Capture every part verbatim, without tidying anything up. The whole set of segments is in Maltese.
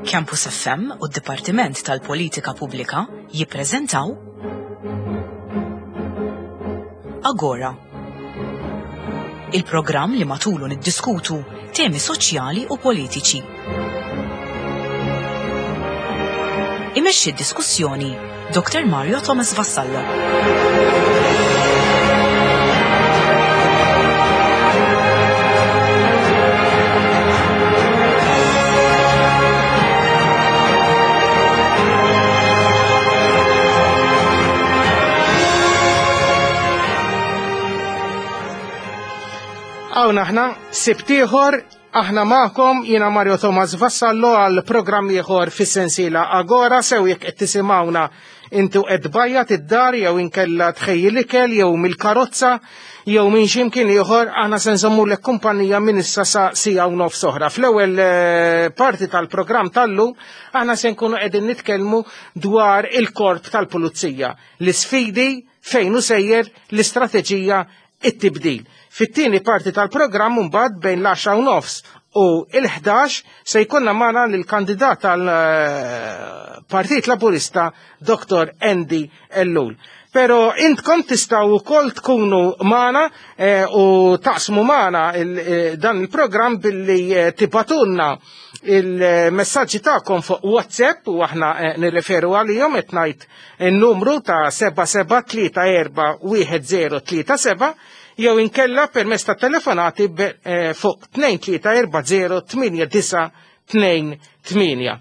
Campus F M u d-Dipartiment tal-Politika Pubblika jippreżentaw Agora. Il-programm li matulu niddiskutu temi soċjali u politiċi. Imexxi d-diskussjoni Doktor Mario Thomas Vassallo. Għawna aħna sibtiħor, aħna ma'kom jina Mario Thomas Vassallo għal programm ieħor fis-sensiela Agora, sew jekk qed tisimgħuna intu qed bajjat id-dar jew inkella tħejjil ikel jew mill-karozza jew minn x'imkien ieħor aħna se nżommulek kumpanija minn issa sa sija u nofs oħra. Fl-ewwel parti tal-programm tal-lum aħna se nkunu qegħdin nitkellmu dwar il-korp tal-pulizija, l-isfidi fejn hu sejjer l-istrateġija it-tibdil. Fit-tieni parti tal-programm mbagħad bejn l-għaxra u nofs u l-ħdax se jkollna magħna lill-kandidat tal-Partit Laburista Doktor Andy Ellul. Pero intkom tistgħu wkoll tkunu magħna eh, u taqsmu magħna il, eh, dan il-programm billi eh, tibatunna il-messaġġi tagħkom fuq WhatsApp u aħna eh, nirreferu għalihom qed ngħid in-numru ta' seba' seba' tlieta erba' wieħed zero tlieta seba' jew inkella permezz ta' telefonati eh, fuq tnejn tlieta erba' zero tminja disa' tnejn tminja.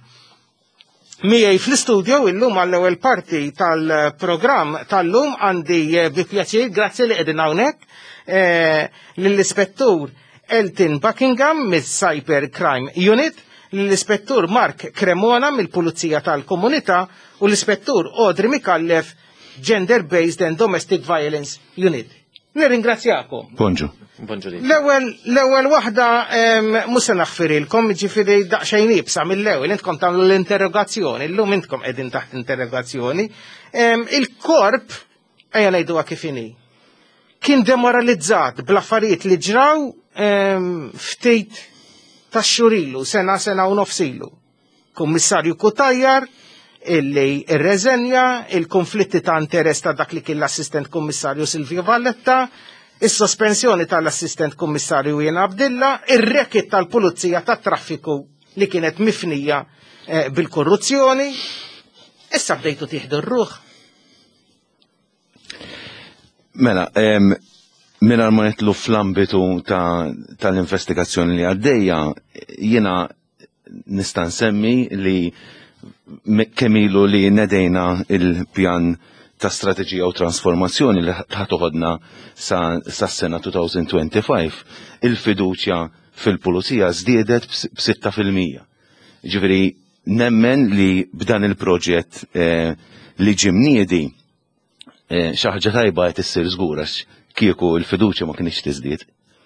Miej fl-istudio illum għall-ewwel parti tal-programm tal-lum għandi bi pjaċir, grazzi li qegħdin hawnhekk, eh, lill-Ispettur Elton Buckingham mis-Cyber Crime Unit, lill-Ispettur Mark Cremona mill-Pulizija tal-Komunità u l-Ispettur Audrey Mikallef Gender Based and Domestic Violence Unit. Nirringrazzjakom. Bonġu. L-ewwel l-ewwel waħda mhux se naħfirilkom, ġifieri daqsxejn ibsa mill-ewwel intkom tagħmlu l-interrogazzjoni, illum intkom qegħdin taħt interrogazzjoni. Il-korp ejja ngħiduha kif inhi. Kien demoralizzat bl-affarijiet li ġraw ftit tax-xhur sena sena u nofsilu. Kummissarju Kutajjar illi ir-reżenja, il-konflitti ta' interess ta' dak li kien l-assistent kummissarju Silvio Valletta, is-sospensjoni tal-assistent kummissarju Jena Abdilla, ir-rekit tal-pulizija tat traffiku li kienet mifnija eh, bil-korruzzjoni. Issa bdejtu tieħdu r-ruħ. Mela, um, minna ma nitlu fl-ambitu tal-investigazzjoni ta li għaddejja, jiena nista' nsemmi li kemilu li nedejna il-pjan ta' strateġija u trasformazzjoni li ħatoħodna sa' s-sena twenty twenty-five, il-fiduċja fil-pulizija żdiedet b'sitta fil-mija. Ġifieri nemmen li b'dan il-proġett eh, li ġimniedi eh, xi ħaġa tajba qed issir żgur għax kieku l-fiduċja ma kienx tiżdied.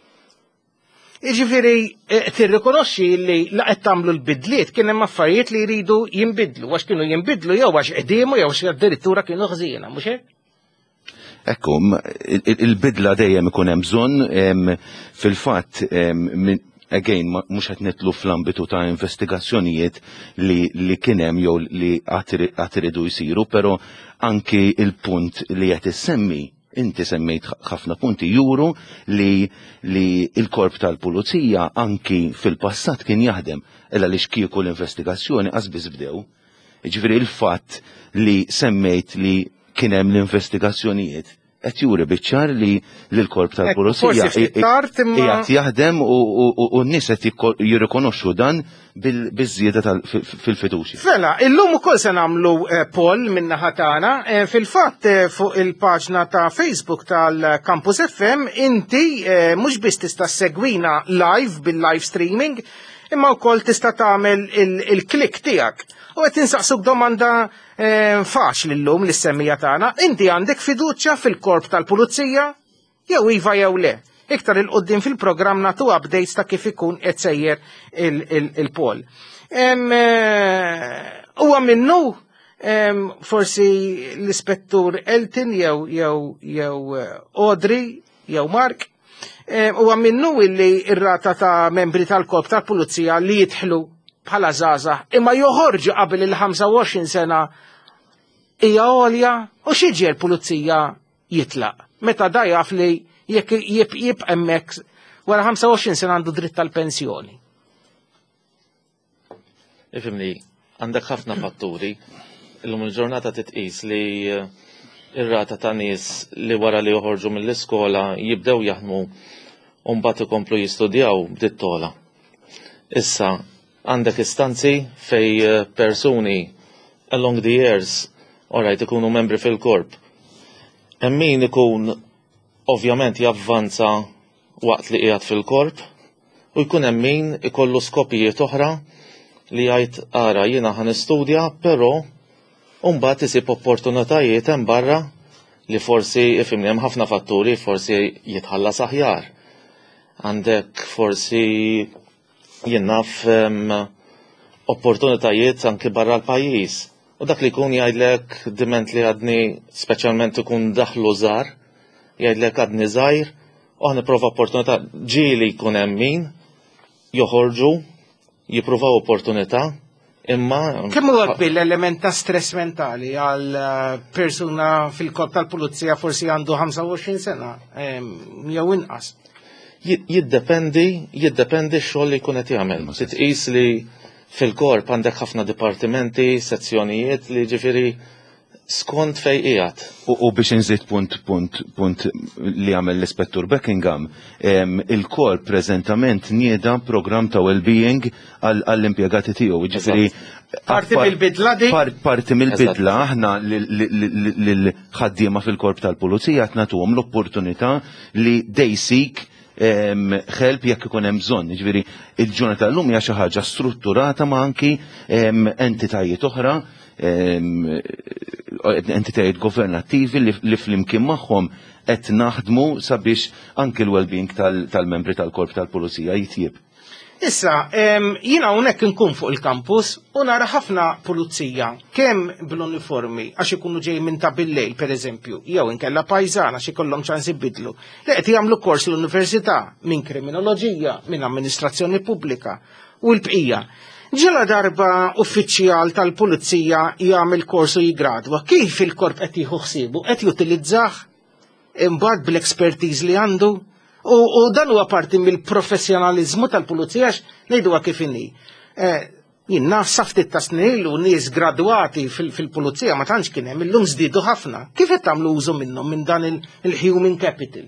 Jiġifieri tirrikonoxxi li laqgħet tagħmlu l-bidliet kien hemm affarijiet li jridu jinbidlu, għax kienu jinbidlu jew għax qediemu jew għax addirittura kienu ħżiena, mhux hekk? Ekku, il-bidla dejjem ikun hemm bżonn fil-fatt again mhux qed nitlu fl-ambitu ta' investigazzjonijiet li li kien hemm jew li qatt iridu jsiru, però anki il-punt li qed issemmi inti semmejt ħafna punti juru li li il-korp tal-pulizija anki fil-passat kien jaħdem illa li xkieku l-investigazzjoni qasbiż bdew. Ġifieri il-fatt li semmejt li kien hemm l-investigazzjonijiet qed juri biċ-ċar li l-korp tal-pulizija qiegħed jaħdem u n-nies qed jirrikonoxxu dan biż-żieda fil-fiduċja. Fela, illum ukoll se nagħmlu poll min-naħa tagħna, fil-fatt fuq il-paġna ta' Facebook tal-Campus F M inti mhux biss tista' segwina live bil-live streaming, imma wkoll tista' tagħmel il-klik tiegħek. U qed insaqsuk domanda faċli llum lis-semmija tagħna, inti għandek fiduċja fil-korp tal-pulizija jew iva jew le? Iktar il-qoddim fil-programm nagħtu updates ta' kif ikun qed sejjer il-poll. Huwa minnu forsi l-Ispettur Elton jew jew jew Audrey jew Mark huwa minnu illi r-rata ta' membri tal-korp tal-pulizija li jidħlu bħala żgħażagħ imma joħorġu qabel il-ħamsa u għoxrin sena hija għolja u xieġi l-pulizija jitlaq. Meta da jaf li jekk jibqa' hemmhekk wara ħamsa u għoxrin sena għandu dritt tal-pensjoni. Ifimni, għandek ħafna fatturi, illum il-ġurnata titqis li ir-rata ta' nies li wara li joħorġu mill-iskola jibdew jaħdmu u mbagħad ikomplu jistudjaw b'dittola. Issa għandek istanzi fej persuni along the years orajt ikunu membri fil-korp. Hemm min ikun ovvjament javvanza waqt li qiegħed fil-korp u jkun hemm min ikollu skopijiet oħra li jgħid ara jiena ħan istudja, però mbagħad isib opportunitajiet hemm barra li forsi ifhimni hemm ħafna fatturi forsi jitħallas aħjar. Għandek forsi jien naf opportunitajiet anki barra l-pajjiż. U dak li jkun jgħidlek diment li għadni speċjalment ikun daħlu żgħar, jgħidlek għadni żgħir, u ħa nipprova opportunità ġieli jkun hemm min joħorġu jippruvaw opportunità imma. Kemm huwa l-element ta' stress mentali għal persuna fil-korp tal-pulizija forsi għandu ħamsa u għoxrin sena jew inqas? Jiddependi, jiddependi x-xogħol li jkun qed jagħmel. Titqis li fil-korp għandek ħafna dipartimenti, sezzjonijiet li ġifieri skont fej qiegħed. U biex inżid punt punt punt li għamel l-Ispettur Beckingham, il-korp preżentament nieda programm ta' well-being għall-impjegati tiegħu. Ġifieri parti mill-bidla di? Parti mill-bidla aħna lill-ħaddiema fil-korp tal-pulizija qed nagħtuhom l-opportunità li they seek help jekk ikun hemm bżonn. Jiġifieri il-ġurnata llum hija xi ħaġa strutturata ma' anki entitajiet oħra, entitajiet governattivi li flimkien magħhom qed naħdmu sabiex anki l-well-being tal-membri tal-korp tal-pulizija jitjieb. Issa, jiena hawnhekk inkun fuq il-kampus u nara ħafna pulizija kemm bl-uniformi għax ikunu ġej minn ta' bil-lejl pereżempju, jew inkella pajżana għax ikollhom ċans ibidlu. Li qed jagħmlu kors l-università minn kriminoloġija, minn amministrazzjoni pubblika u l-bqija. Ġela darba uffiċjal tal-pulizija jagħmel kors u jigradwa, kif il-korp qed jieħu ħsiebu, qed jutilizzah imbagħad bl-expertise li għandu? U dan huwa parti mill-professjonaliżmu tal-pulizija ngħiduha kif inhi. Jien naf saftit ta' snin u nies gradwati fil-pulizija ma tantx kien hemm illum żdiedu ħafna. Kif qed tagħmlu użu minnhom minn dan il-human capital?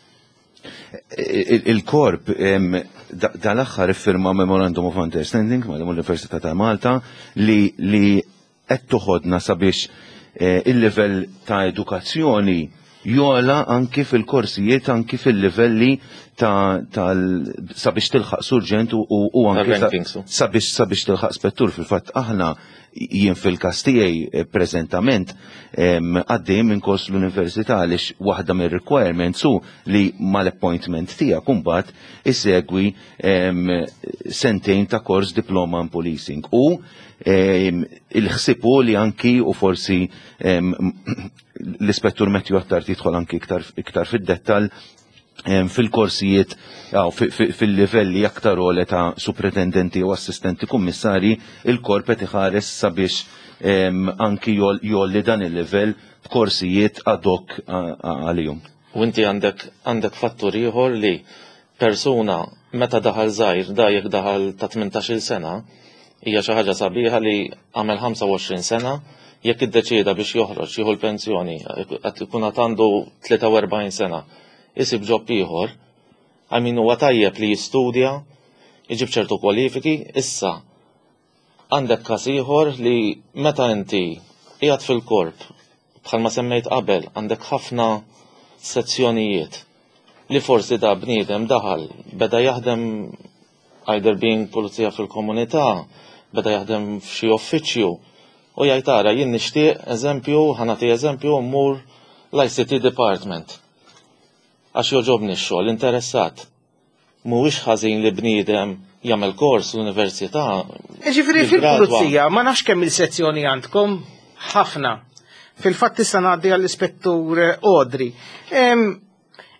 Il-korp dal-aħħar iffirma Memorandum of Understanding mal-Università ta' Malta li qed toħodna sabiex il-livell ta' edukazzjoni jola anki fil-korsijiet, anki fil-livelli ta' sabiex tilħaq surġent u anki sabiex tilħaq spettur. Fil-fatt aħna jien fil-kas tiegħi preżentament għaddej minn kors l-Università għaliex waħda mir-requirements hu li mal-appointment tiegħek imbagħad isegwi sentejn ta' kors diploma in policing. U il-ħsibu li anki u forsi l-Ispettur Mettju Attar tidħol anki iktar fid-dettal fil-korsijiet fil-livelli aktar ole ta' supretendenti u assistenti kummissari, il-korp qed iħares sabiex anki jolli dan il-livell b'korsijiet ad hoc għalihom. U inti għandek fattur ieħor li persuna meta daħal żgħir da jekk daħal ta' tmintax-il sena hija xi ħaġa sabiħa li għamel ħamsa u għoxrin sena jekk iddeċieda biex joħroġ jieħu l-pensjoni qed ikun għad għandu tlieta u erbgħin sena isib ġobb ieħor, għamin huwa tajjeb li jistudja, jġib ċertu kwalifiki, issa għandek każ ieħor li meta inti qiegħed fil-korp bħalma semmejt qabel għandek ħafna sezzjonijiet li forsi da bniedem daħal beda jaħdem either being pulizija fil-komunità, beda jaħdem f'xi uffiċċju u jgħid ara jien nixtieq eżempju, ħanati eżempju mmur l-I C T department. Għax joġobni x-xogħol, interessat. Mhuwiex ħażin li bniedem jagħmel kors l-università. Ġifieri fil-pulizija ma nafx kemm il-sezzjoni għandkom ħafna. Fil-fatt issa ngħaddi għall-Ispettur Odri.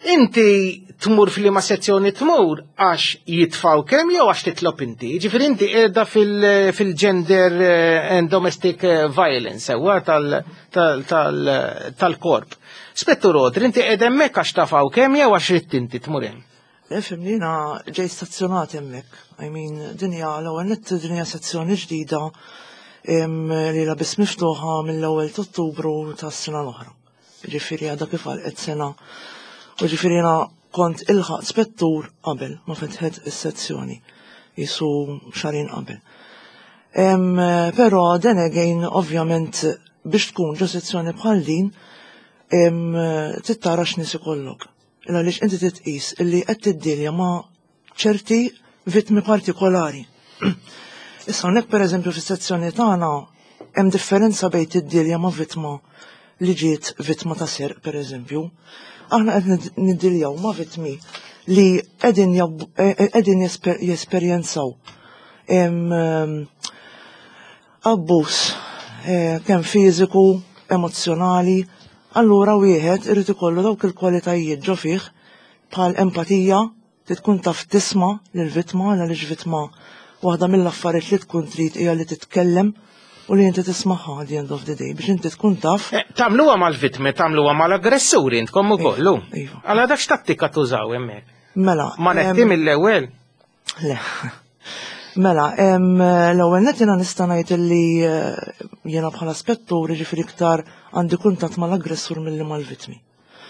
Inti tmur fil-ma sezzjoni tmur għax jitfaw kemm jew għax titlob inti. Ġifieri inti qiegħda fil-gender and domestic violence sewwa tal-korp. Spettur Rodri, inti qiegħda hemmhekk għax tafaw kemm jew għax rid inti tmur hemm? Efhem jiena ġej stazzjonat hemmhekk. I mean, dinja l-ewwel nett dinja sezzjoni ġdida li la biss miftuħa mill-ewwel ta' Ottubru tas-sena l-oħra. Ġifieri għadha kif għalqet sena. U ġifieri jiena kont ilħaq spettur qabel ma fetħet is-sezzjoni jisu xarin qabel. Però then again ovvjament biex tkun ġo sezzjoni bħal din tittara x'nies ikollok. Għaliex inti titqis illi qed tiddilja ma' ċerti vittmi partikolari. Issa hawnhekk pereżempju fis-sezzjoni tagħna hemm differenza bejn tiddilja ma' vittma li ġiet vittma ta' serq pereżempju. Aħna qed niddiljaw ma' vittmi li qegħdin jesperjenzaw abbuż kemm fiżiku, emozzjonali, allura wieħed irid ikollu dawk il-kwalitajiet ġo fih bħal empatija, tkun taf tisma' lill-vittma għaliex vittma waħda mill-affarijiet li tkun trid hija li titkellem u li inti tismaħħa at the end of the day biex inti tkun taf. Tagħmluha mal-vittmi, tagħmluha mal-aggressuri intkom ukoll. Għal dak x'tattika tużaw hemmhekk. Mela. Ma netti mill-ewwel. Le. Mela, l-ewwel nett jiena nista' ngħid li jiena bħala spettur jiġifieri iktar għandi kuntatt mal-aggressur milli mal-vittmi.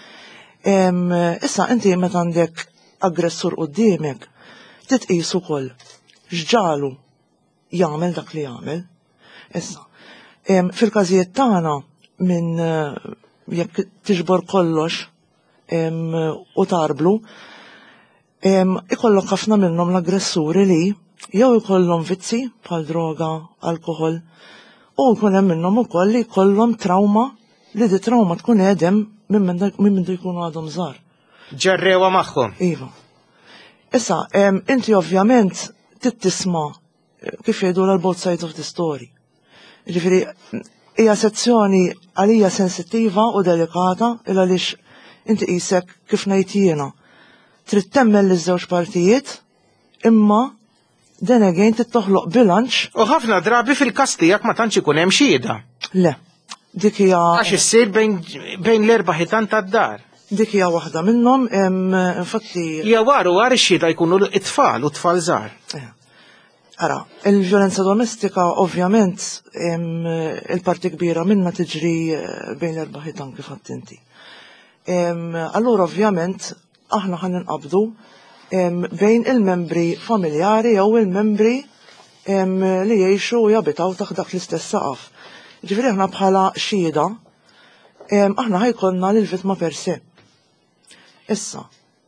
Issa inti meta għandek aggressur quddiemek titqis ukoll x'ġalu jagħmel dak li jagħmel. Issa, fil-każijiet tagħna minn jekk tiġbor kollox u tarblu, ikollok ħafna minnhom l-aggressuri li jew ikollhom vizzi bħal droga, alkohol, u jkun hemm minnhom ukoll li jkollhom trauma li di trauma tkun għedem minn minn jkunu għadhom żgħar. Ġerrewa magħhom. Iva. Issa, inti ovvjament tittisma' kif jgħidu l-both sides of the story. Ġifieri hija sezzjoni għalija sensittiva u delikata il għaliex inti qisek kif ngħid jiena. Trid temmel liż-żewġ partijiet imma then again trid toħloq bilanċ. U ħafna drabi fil-każ tiegħek ma tantx ikun hemm xhieda. Le, dik hija għax issir bejn l-erba' ħitan tad-dar. Dik hija waħda minnhom infatti. Hija waru war ix-xhieda jkunu t-tfal u tfal żgħar. Ara, il-violenza domestika ovvjament il-parti kbira minna tiġri bejn l-erba' ħitan kif għadt inti. Allura ovvjament aħna ħan inqabdu bejn il-membri familjari jew il-membri li jgħixu u jabitaw taħt dak l-istess saqaf. Ġifieri aħna bħala xhieda aħna ħajkollna lill-vittma per se. Issa,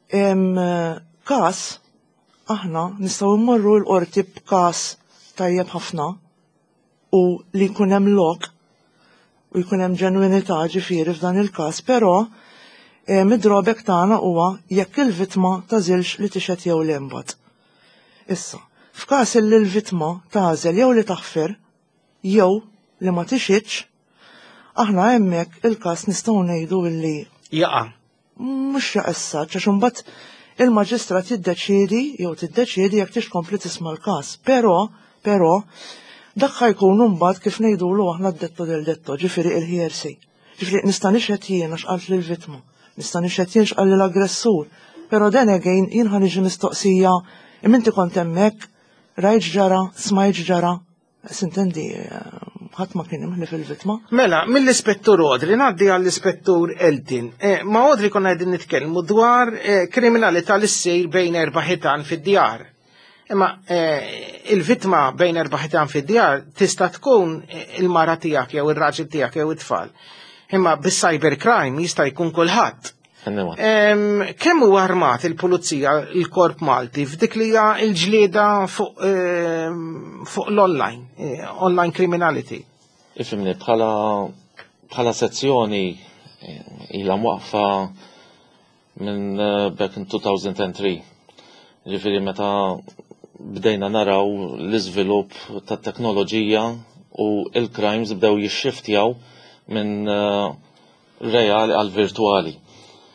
każ aħna nistgħu mmorru l-qorti b'każ tajjeb ħafna u li jkun hemm lok u jkun hemm ġenwinità ġifieri f'dan il-każ, però mid-drawback tagħna huwa jekk il-vittma tażilx li tixed jew le mbagħad. Issa, f'każ li l-vittma tażel jew li taħfer jew li ma tixidx, aħna hemmhekk il-każ nistgħu ngħidu illi jaqa'. Mhux jaqissa għax imbagħad il-maġistrat jiddeċiedi jew tiddeċiedi jekk tixkompli tisma' l-każ. Però, però dak ħajkun mbagħad kif ngħidulu aħna d-detto del detto, ġifieri il-hearsay. Ġifieri nista' nixħed jien għax qalt lill-vittma, nista' nixħed jien x'qal lill-aggressur, però then again jien ħa niġi mistoqsija iminti kont hemmhekk, rajt ġara, smajt ġara, sintendi ħadd ma kien imħli fil-vittma. Mela, mill-ispettur Odri ngħaddi għall-ispettur Eltin. Ma' Odri konna qegħdin nitkellmu dwar kriminalità li ssir bejn erba' ħitan fid-djar. Imma il-vittma bejn erba' ħitan fid-djar tista' tkun il-mara tiegħek jew ir-raġel tiegħek jew it-tfal. Imma bis-cybercrime jista' jkun kulħadd. Kemm huwa armat il-Pulizija il-Korp Malti f'dik li hija l-ġlieda fuq l-online, online criminality? Ifimni, bħala bħala sezzjoni ilha waqfa minn back in two thousand three. Ġifieri meta bdejna naraw l-iżvilupp tat-teknoloġija u il-crimes bdew jixxiftjaw minn reali għal virtuali.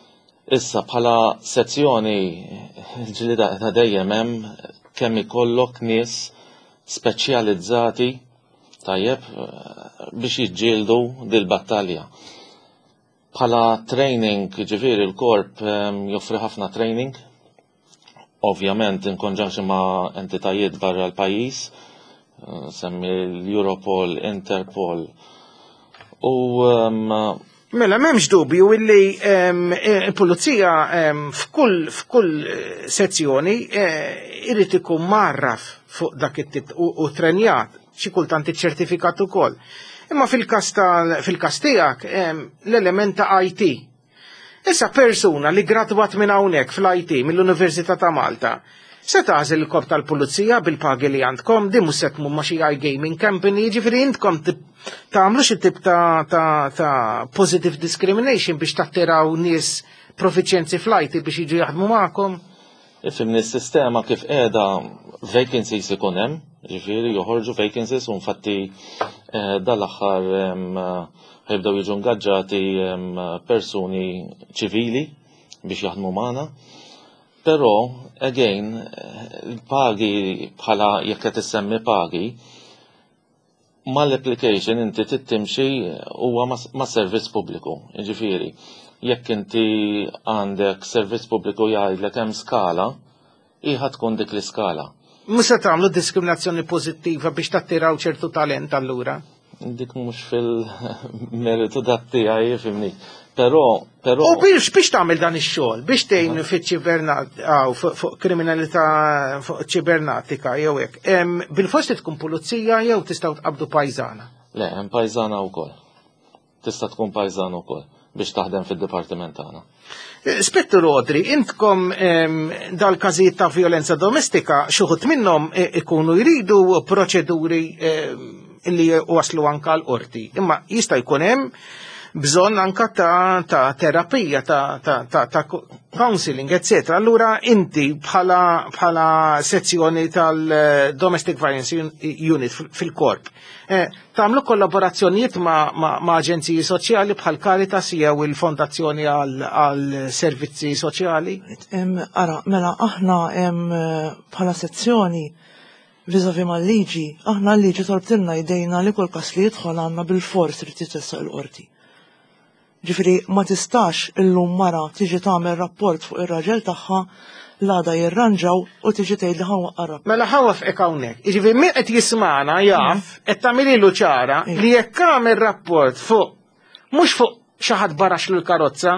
Issa bħala sezzjoni l-ġlida ta' dejjem hemm kemm ikollok nies speċjalizzati tajjeb biex jiġġieldu dil-battalja. Bħala training, ġifieri l-korp joffri ħafna training, ovvjament in conjunction ma' entitajiet barra l-pajjiż, semmi l-Europol, Interpol u Mela, memx dubju illi il-pulizija f'kull f'kull sezzjoni irrid ikun marraf fuq dak it-tip u trenjat, xi kultant iċ-ċertifikat ukoll. Imma fil-każ fil-każ tiegħek l-element ta' I T. Issa persuna li gradwat minn hawnhekk fl-I T mill-Università ta' Malta, se tażel il-korp tal-pulizija bil-pagi li għandkom, di mhux se tmur ma' xi iGaming company, ġifieri intkom tagħmlu xi tip ta' ta' ta' positive discrimination biex tattiraw nies profiċjenzi fl-I T biex jiġu jaħdmu magħkom. Ifhimni s-sistema kif qiegħda vacancies ikun hemm, ġifieri joħorġu vacancies u infatti dal-aħħar ħibdew jiġu ngaġġati persuni ċivili biex jaħdmu magħna. Però, again, il-pagi bħala jekk qed issemmi pagi, mal-application inti tittimxi huwa ma' servizz pubbliku. Jiġifieri, jekk inti għandek servizz pubbliku jgħidlek hemm skala, iħa tkun dik l-iskala. Mhux se tagħmlu diskriminazzjoni pożittiva biex tattiraw ċertu talent allura? Dik mhux fil-meritu dat tiegħi fimni. Però, però. U biex biex tagħmel dan ix-xogħol, biex tgħin fiċ-ċibernatika fuq kriminalità fuq ċibernatika jew hekk. Bil-forsi tkun pulizija jew tistgħu tqabdu pajżana? Le, hemm pajżana wkoll. Tista' tkun pajżana wkoll biex taħdem fid-dipartiment tagħna. Spettur Odri, intkom dal-każijiet ta' violenza domestika xuħut minnhom ikunu jridu proċeduri li waslu anka l-qorti. Imma jista' jkun hemm bżonn anka ta', ta terapija, ta', ta, ta, ta counseling, eccetera. Allura inti bħala, bħala sezzjoni tal-Domestic Violence Unit fil-korp, eh, tagħmlu kollaborazzjonijiet ma', ma, ma aġenziji soċjali bħal Caritas jew il-Fondazzjoni għal servizzi soċjali? Ara, mela aħna bħala sezzjoni vizavi mal-liġi, aħna l-liġi tolbtilna jdejna li kull kas li jidħol għandna bil-fors li titessaq l-qorti. Ġifiri, ma tistax illum mara tiġi tagħmel rapport fuq ir-raġel tagħha l-għada jirranġaw u tiġi tgħid li ħawwa qarab. Mela ħawaf hekk hawnhekk. Jiġifieri min qed jismana jaf qed tagħmililu ċara li jekk għamel rapport fuq mhux fuq xi ħadd barax lil karozza,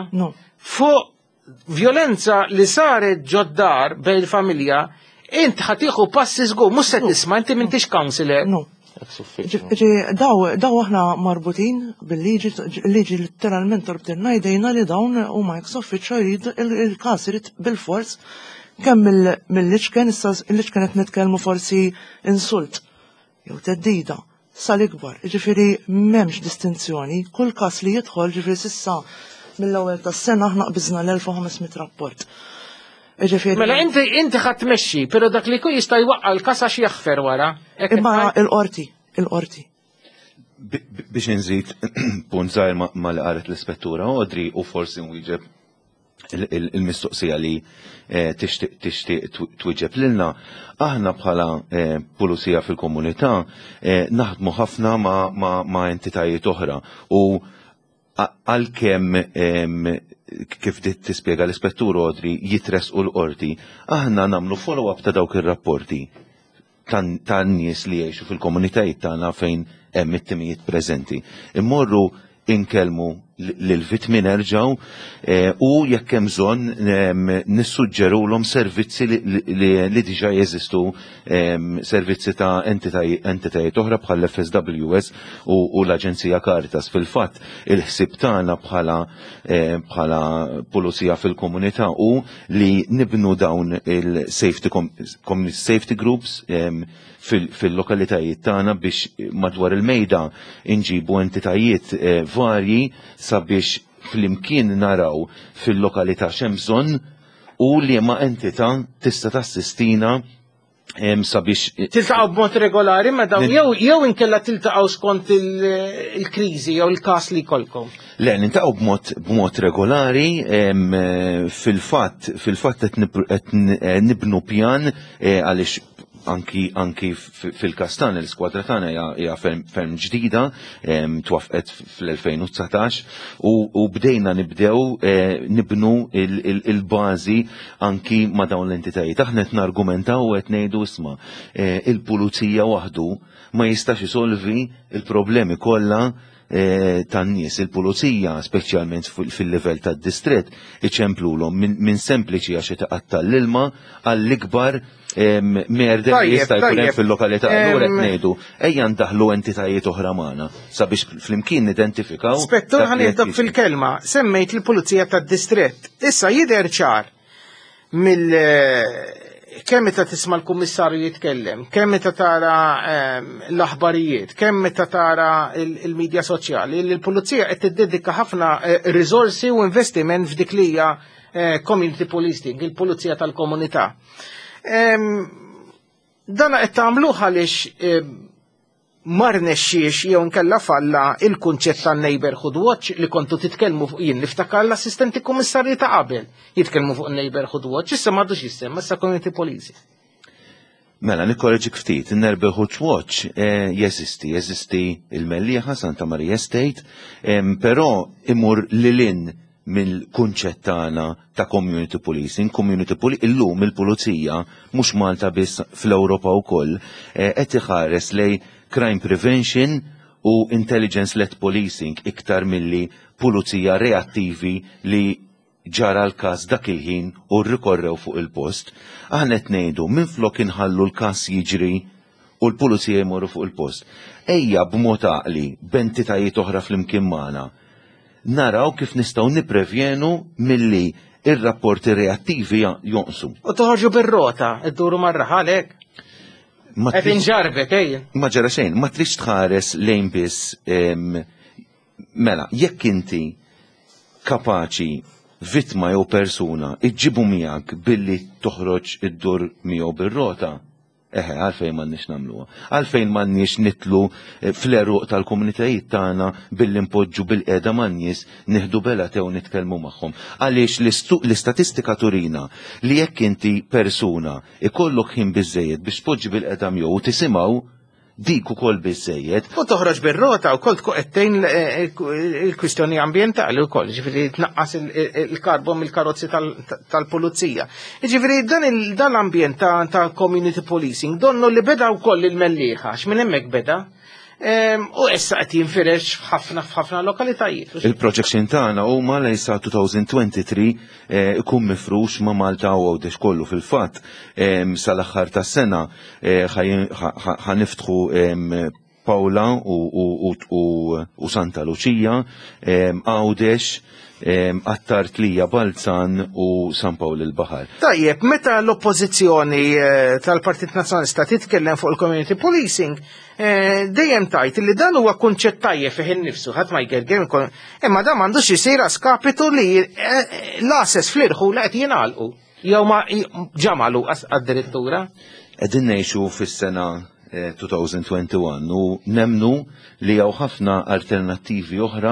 fuq violenza li saret ġoddar bejn il-familja, int ħatiħu passi żgur, mhux se tisma' inti m'intix counselor. Ġi, daw aħna marbutin bil-liġi, il-liġi literalment torbtilna jdejna li dawn u ma jeksofiċa jrid il-kas jrid bil-fors kemm mill-liċken, issa il-liċken qed nitkellmu forsi insult jew teddida sal-ikbar. Ġifieri m'hemmx distinzjoni, kull kas li jidħol ġifieri s'issa mill-ewwel tas-sena aħna qbiżna l-elf u ħamesmiet rapport. Mela inti inti ħadd tmexxi, però dak li jkun jista' jwaqqa l-kas għax jaħfer wara. Imma l-qorti, il-qorti. Biex inżid punt żgħir ma li qalet l-ispettura Odri u forsi nwieġeb il-mistoqsija li tixtieq twieġeb lilna, aħna bħala pulizija fil-komunità naħdmu ħafna ma' entitajiet oħra u għalkemm kif dit tispjega l-ispettur Odri jitresqu l-qorti, aħna nagħmlu follow-up ta' dawk ir-rapporti tan-nies li jgħixu fil-komunitajiet tagħna fejn hemm it-timijiet preżenti. Immorru inkellmu l-vittmi nerġgħu u jekk hemm bżonn nissuġġerulhom servizzi li diġà jeżistu, servizzi ta' entitajiet oħra bħal F S W S u l-Aġenzija Caritas. Fil-fatt il-ħsieb tagħna bħala bħala pulizija fil-komunità u li nibnu dawn il-safety community safety groups fil-lokalitajiet tagħna biex madwar il-mejda inġibu entitajiet varji sabiex fl-imkien naraw fil-lokalità x'hemm bżonn u li ma entità tista' tassistina sabiex. Tiltaqgħu b'mod regolari ma dawn jew jew inkella tiltaqgħu skont il-kriżi jew il-każ li jkollkom. Le, nintaqgħu b'mod b'mod regolari, fil-fatt fil-fatt qed nibnu pjan għaliex anki anki fil-Kastan l-iskwadra tagħna hija ferm ġdida, twaffqet fl-elfejn u tsatax u bdejna nibdew nibnu il-bażi anki ma' dawn l-entitajiet. Aħna qed nargumentaw u qed ngħidu isma' il-pulizija waħdu ma jistax isolvi il-problemi kollha tan-nies. Il-pulizija, speċjalment fil-livell tad-distrett, iċemplulhom minn sempliċi għax itaqatta l-ilma għall-ikbar merda li jista' jkun hemm fil-lokalità. Allura qed ngħidu ejja ndaħlu entitajiet oħra magħna sabiex flimkien nidentifikaw. Spettur ħanieħdok fil-kelma, semmejt il-pulizija tad-distrett. Issa jidher ċar mill kemm meta tisma' l-kummissarju jitkellem, kemm meta tara l-aħbarijiet, kemm meta tara il-medja soċjali, li l-pulizija qed tiddedika ħafna riżorsi u investiment f'dik li hija community policing, il-pulizija tal-komunità. Dana qed tagħmluh għaliex ma rnexxiex jew nkella falla il-kunċett tan-neighborhood watch li kontu titkellmu fuq jien niftakar l-assistenti kummissarji ta' qabel jitkellmu fuq neighborhood watch, issa m'għadux jissemma issa community policing. Mela nikkorreġik ftit, in-neighborhood watch jeżisti, jeżisti il-Mellieħa Santa Maria Estate, però imur lilin mill-kunċett tagħna ta' community policing. Community policing illum il-pulizija mhux Malta biss fl-Ewropa wkoll qed iħares lej crime prevention u intelligence-led policing iktar milli pulizija reattivi li ġara l-każ dak il-ħin u rrikorrew fuq il-post. Aħna qed ngħidu minflok inħallu l-każ jiġri u l-pulizija jmorru fuq il-post. Ejja b'mod għaqli b'entitajiet oħra flimkien magħna naraw kif nistgħu nipprevjenu milli ir-rapporti reattivi jonqsu. U toħorġu bir-rota, idduru marra ħalek. Qed inġarbek ejja. Ma ġara xejn, ma trix tħares lejn biss mela, jekk inti kapaċi vittma jew persuna iġġibu miegħek billi toħroġ iddur miegħu bir-rota, eħe, għalfejn m'għandniex nagħmluha. Għalfejn m'għandniex nitlu fl-eruq tal-komunitajiet tagħna billi npoġġu bil-qiegħda man-nies nieħdu bela tew nitkellmu magħhom. Għaliex l-istatistika turina li jekk inti persuna ikollok ħin biżejjed biex tpoġġi bil-qiegħda miegħu u tisimgħu dik ukoll biżejjed. U toħroġ bir-rota wkoll tkun qedtejn il-kwistjoni ambjentali wkoll, ġifieri tnaqqas il-karbon mill-karozzi tal-pulizija. Ġifieri dan l-ambjent ta' community policing donnu li beda wkoll il-Mellieħa, x'minn hemmhekk beda. U issa qed jinfirex f'ħafna f'ħafna lokalitajiet. Il-projection tagħna huma lejn sa twenty twenty-three ikun mifrux ma' Malta u għawdex kollu fil-fatt sal-aħħar tas-sena ħaniftħu Pawla u Santa Lucia, għawdex Attar Tlija Balzan u San Pawl il-Bahar. Tajjeb, meta l-oppożizzjoni tal-Partit Nazzjonalista titkellem fuq il-community policing, dejjem tajt li dan huwa kunċett tajjeb fih innifsu, ħadd ma jgergem imma dan m'għandux isir skapitu li l-assess fl-irħu li qed jingħalqu jew ma ġamalu għad-direttura. Qegħdin ngħixu fis-sena twenty twenty-one u nemnu li jew ħafna alternattivi oħra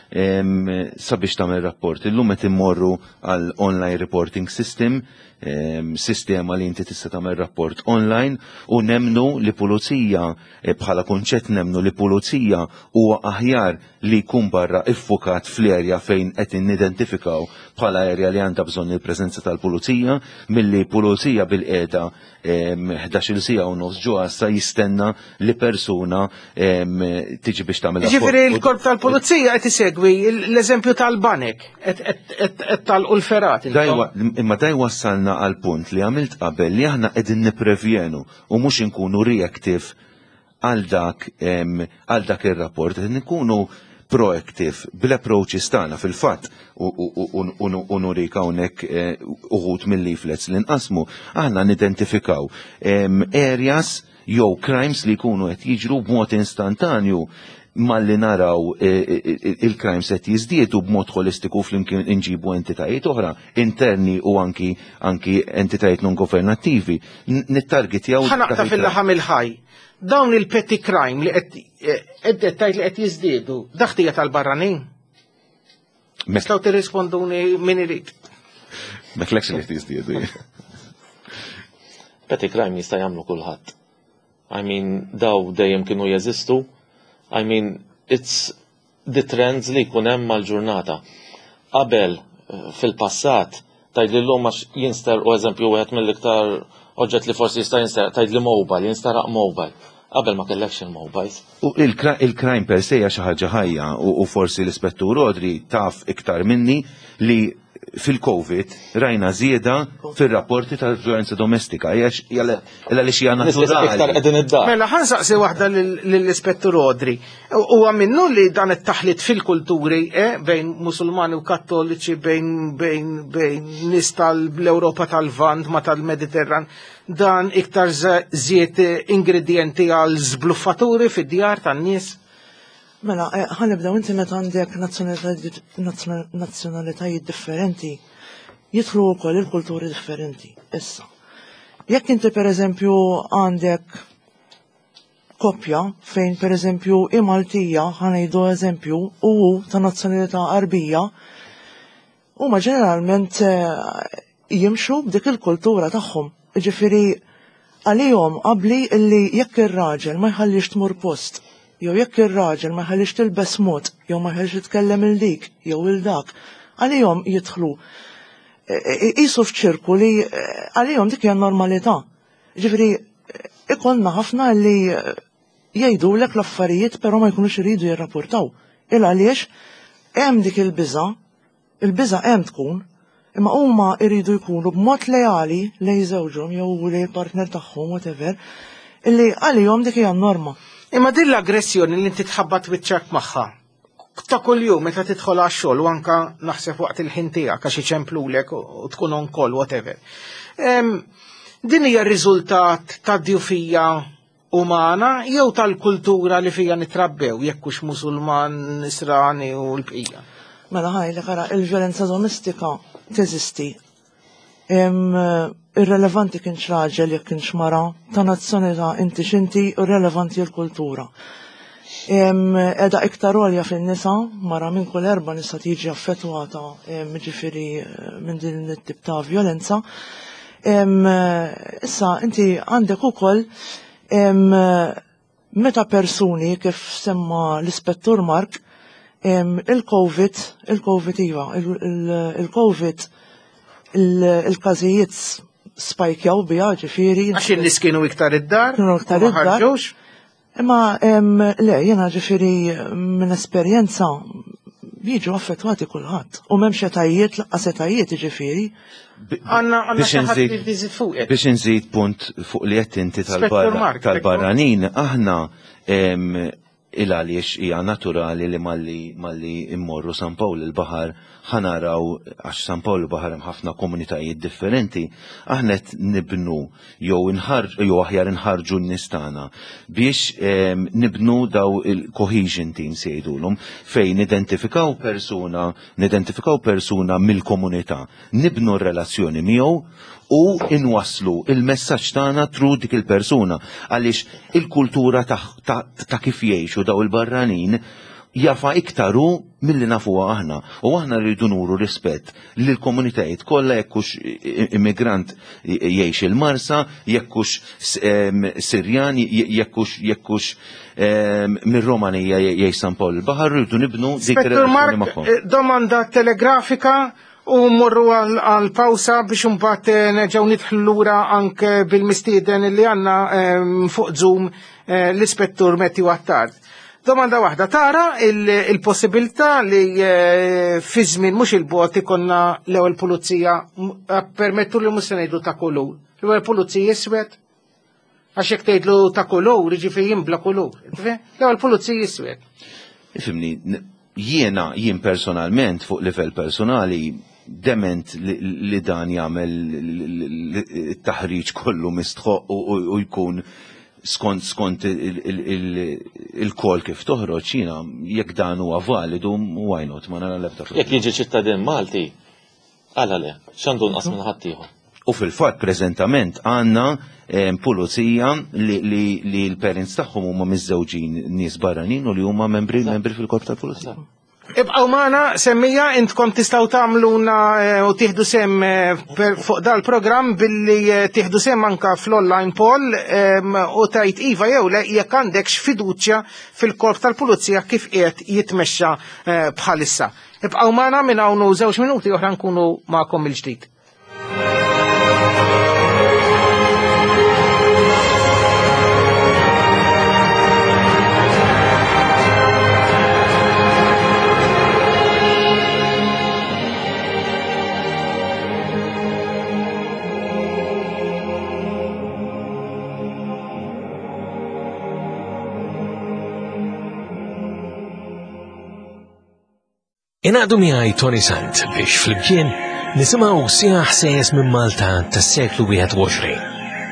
sabiex tagħmel rapport. Illum qed immorru għal online reporting system, sistema li inti tista' tagħmel rapport online u nemnu li pulizija bħala kunċett nemnu li pulizija huwa aħjar li jkun barra iffukat fl-erja fejn qed nidentifikaw bħala erja li għandha bżonn il-preżenza tal-pulizija milli pulizija bil-qiegħda ħdax-il sija u nofs ġewwa sa jistenna li persuna tiġi biex tagħmel. Ġifieri l-korp tal-pulizija qed isegwi l-eżempju tal-banek qed talqu l-ferat. Imma daj wassalna għal punt li għamilt qabel li aħna qegħdin nipprevjenu u mhux inkunu reactive għal dak għal dak ir-rapport, qed nkunu proactive bil-approaches tagħna fil-fatt u nurik hawnhekk uħud mill-leaflets li nqasmu aħna nidentifikaw areas jew crimes li jkunu qed jiġru b'mod instantanju malli naraw il-crimes qed jiżdiedu b'mod holistiku flimkien inġibu entitajiet oħra, interni u anki anki entitajiet non governattivi. Nittargetjaw. Ħanaqta fil-laħam il-ħaj. Dawn il-petty crime li qed tajt li qed jiżdiedu, daħtija tal-barranin. Nistgħu tirrisponduni min irid. Meklekx li qed jiżdiedu. Petty crime jista' jagħmlu kulħadd. I mean, daw dejjem kienu jeżistu. I mean, it's the trends li jkun hemm mal-ġurnata. Qabel fil-passat tgħid li llum għax jinster u eżempju wieħed mill-iktar oġġett li forsi jista' jinster tgħid li mobile, jinstaraq mobile. Qabel ma kellekx il-mobiles. U il-crime per se hija xi ħaġa ħajja u forsi l-Ispettur Odri taf iktar minni li fil-Covid rajna żieda fil-rapporti tal-violenza domestika. Jalla li xija naturali. Mela ħansaqsi waħda lill-Ispettur Odri. U għamminnu li dan it-taħlit fil-kulturi bejn Musulmani u Kattoliċi bejn nis tal-Ewropa tal-Vant ma tal-Mediterran dan iktar żied ingredienti għal żbluffaturi fid-djar tan-nies. Mela, ħanibdaw inti meta għandek nazzjonalitajiet differenti, jidħlu wkoll il-kulturi differenti. Issa. Jekk inti pereżempju għandek koppja fejn pereżempju i-Maltija ħanejdu eżempju u ta' nazzjonalità Arbija, huma ġeneralment jimxu b'dik il-kultura tagħhom. Ġifieri għalihom qabli illi jekk ir-raġel ma jħallix tmur post, jew jekk ir-raġel ma jħallix tilbes mod, jew ma jħallix jitkellem il dik, jew il dak, għalihom jidħlu qisu f'ċirku li għalihom dik hija normalità. Ġifieri ikollna ħafna li jgħidulek l-affarijiet però ma jkunux iridu jirrapportaw. Il għaliex hemm dik il-biża', il-biża' hemm tkun, imma huma jridu jkunu b'mod lejali lejn żewġhom jew lejn partner tagħhom whatever, illi għalihom dik hija norma. Imma din l-aggressjoni li inti tħabbat biċċak magħha. Ta' kuljum meta tidħol għax-xogħol u anke naħseb waqt il-ħin tiegħek għax iċemplulek u tkun on call whatever. Din hija r-riżultat ta' djufija umana jew tal-kultura li fija nitrabbew jekk hux Musulman, Nisrani u l-bqija. Mela ħajlek ara il-vjolenza domestika teżisti. Irrelevanti kien raġel jekk kienx mara, ta' nazzjonalità inti x'inti irrelevanti l-kultura. Edha iktar għolja fin-nisa, mara minn kull erba' nisa tiġi affettwata ġifieri minn din it-tip ta' vjolenza. Issa inti għandek ukoll meta persuni kif semma l-Ispettur Mark il-Covid, il-Covid iva, il-Covid il-każijiet spajkjaw biha ġifieri. Għax in-nies kienu iktar id-dar? Kienu iktar id-dar. Imma le, jiena ġifieri minn esperjenza jiġu affettwati kulħadd. U m'hemmx etajiet laqqas etajiet ġifieri. Għandna xi ħadd li jżid fuq. Biex inżid punt fuq li qed inti tal-barranin, aħna il-għaliex hija naturali li malli immorru San Pawl il-baħar ħanaraw għax San Pawl il-baħar hemm ħafna komunitajiet differenti, aħna qed nibnu jew jew aħjar inħarġu n-nies tagħna biex nibnu daw il-cohesion teams jgħidulhom fejn nidentifikaw persuna, nidentifikaw persuna mill-komunità, nibnu r-relazzjoni miegħu u inwaslu il-messaġġ tagħna tru dik il-persuna għaliex il-kultura ta' kif jgħixu daw il-barranin jafa iktaru milli nafuha aħna u aħna rridu nuru rispett lil komunitajiet kollha jekkux immigrant jgħix il-Marsa, jekkux Sirjan, jekkux jekkux mir-Romanija jgħix San Pawl il-Baħar, rridu nibnu dik ir-relazzjoni magħhom. Domanda telegrafika u morru għal-pawsa biex mbagħad nerġgħu nidħlu lura anke bil-mistieden li għandna fuq Zoom l-Ispettur Matthew Attard. Domanda waħda, tara il-possibilità li fi żmien mhux il-bot ikonna l-ewwel pulizija permettu li mhux se ngħidu ta' kulur. L-ewwel pulizija iswed? Għax jekk tgħidlu ta' kulur, jiġifieri jinbla kulur. L-ewwel pulizija iswed. Ifhimni, jiena jien personalment fuq livell personali dement li dan jagħmel it-taħriġ kollu mistħoq u jkun skont skont il-kol kif toħroġ jiena jekk dan huwa validu why not ma nara l-ebda. Jekk jiġi ċittadin Malti, għala le, x'għandu nqas minn ħadd ieħor. U fil-fatt preżentament għandna pulizija li l-parents tagħhom huma miż-żewġin nies barranin u li huma membri membri fil-korp tal-pulizija. Ibqaw maħna, semmija, intkom tistaw tamluna u tiħdu sem fuq dal-program billi tiħdu sem anka fl-online poll u tajt Iva jew le jekk għandekx fiduċja fil-korp tal-pulizija kif qiegħed jitmexxa bħalissa. Ibqaw maħna minn hawn żewġ minuti oħra nkunu magħkom il-ġdid. Inaqdu miegħi Tony Sant biex flimkien nisimgħu sieħ ħsejjes minn Malta tas-seklu wieħed u għoxrin.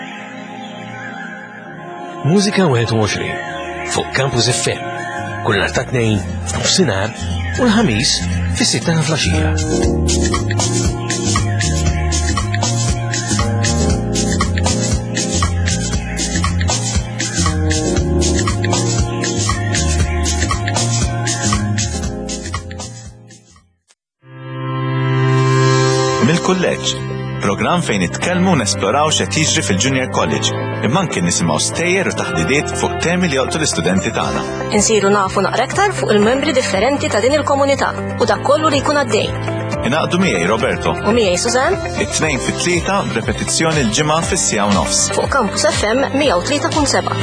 Mużika wieħed u għoxrin fuq Campus F M kull nhar ta' tnejn f'nofsinhar u l-ħamis fis-sitta ta' flaxija. Mill-kulleġġ, programm fejn nitkellmu nesploraw x'qed jiġri fil-Junior College, imma anke nisimgħu stejjer u taħdidiet fuq temi li joqtu l-istudenti tagħna. Insiru nafu naqra aktar fuq il-membri differenti ta' din il-komunità u dak kollu li jkun għaddej. Inaqdu miegħi Roberto. U miegħi Susan. It-tnejn fit-tlieta b'repetizzjoni l-ġimgħa fis-sija u nofs. Fuq Campus F M mija u tlieta punt seba'.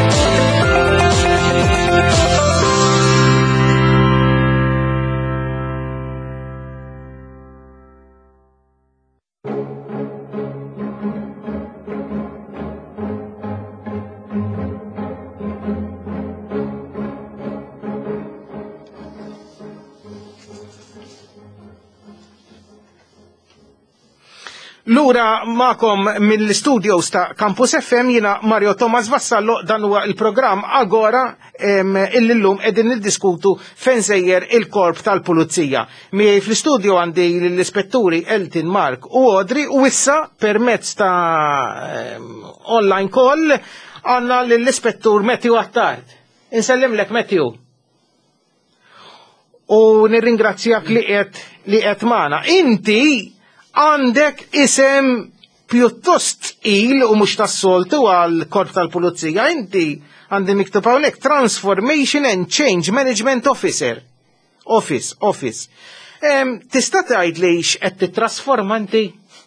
Lura ma'kom mill-studios ta' Campus F M jina Mario Tomas Vassallo dan huwa il-programm Agora illum qegħdin niddiskutu fejn sejjer il-korp tal-pulizija. Miegħi fl-istudio għandi l-ispetturi Eltin, Mark u Audrey u issa permezz ta' online call għandna l-ispettur Matthew Attard. Insellimlek Matthew. U nirringrazzjak li qed li qed magħna. Inti għandek isem pjuttost il u mhux tas-soltu għal korp tal-pulizija, inti għandi miktub hawnhekk Transformation and Change Management Officer. Office, Office. Tista' tgħidli x'qed titrasforma inti?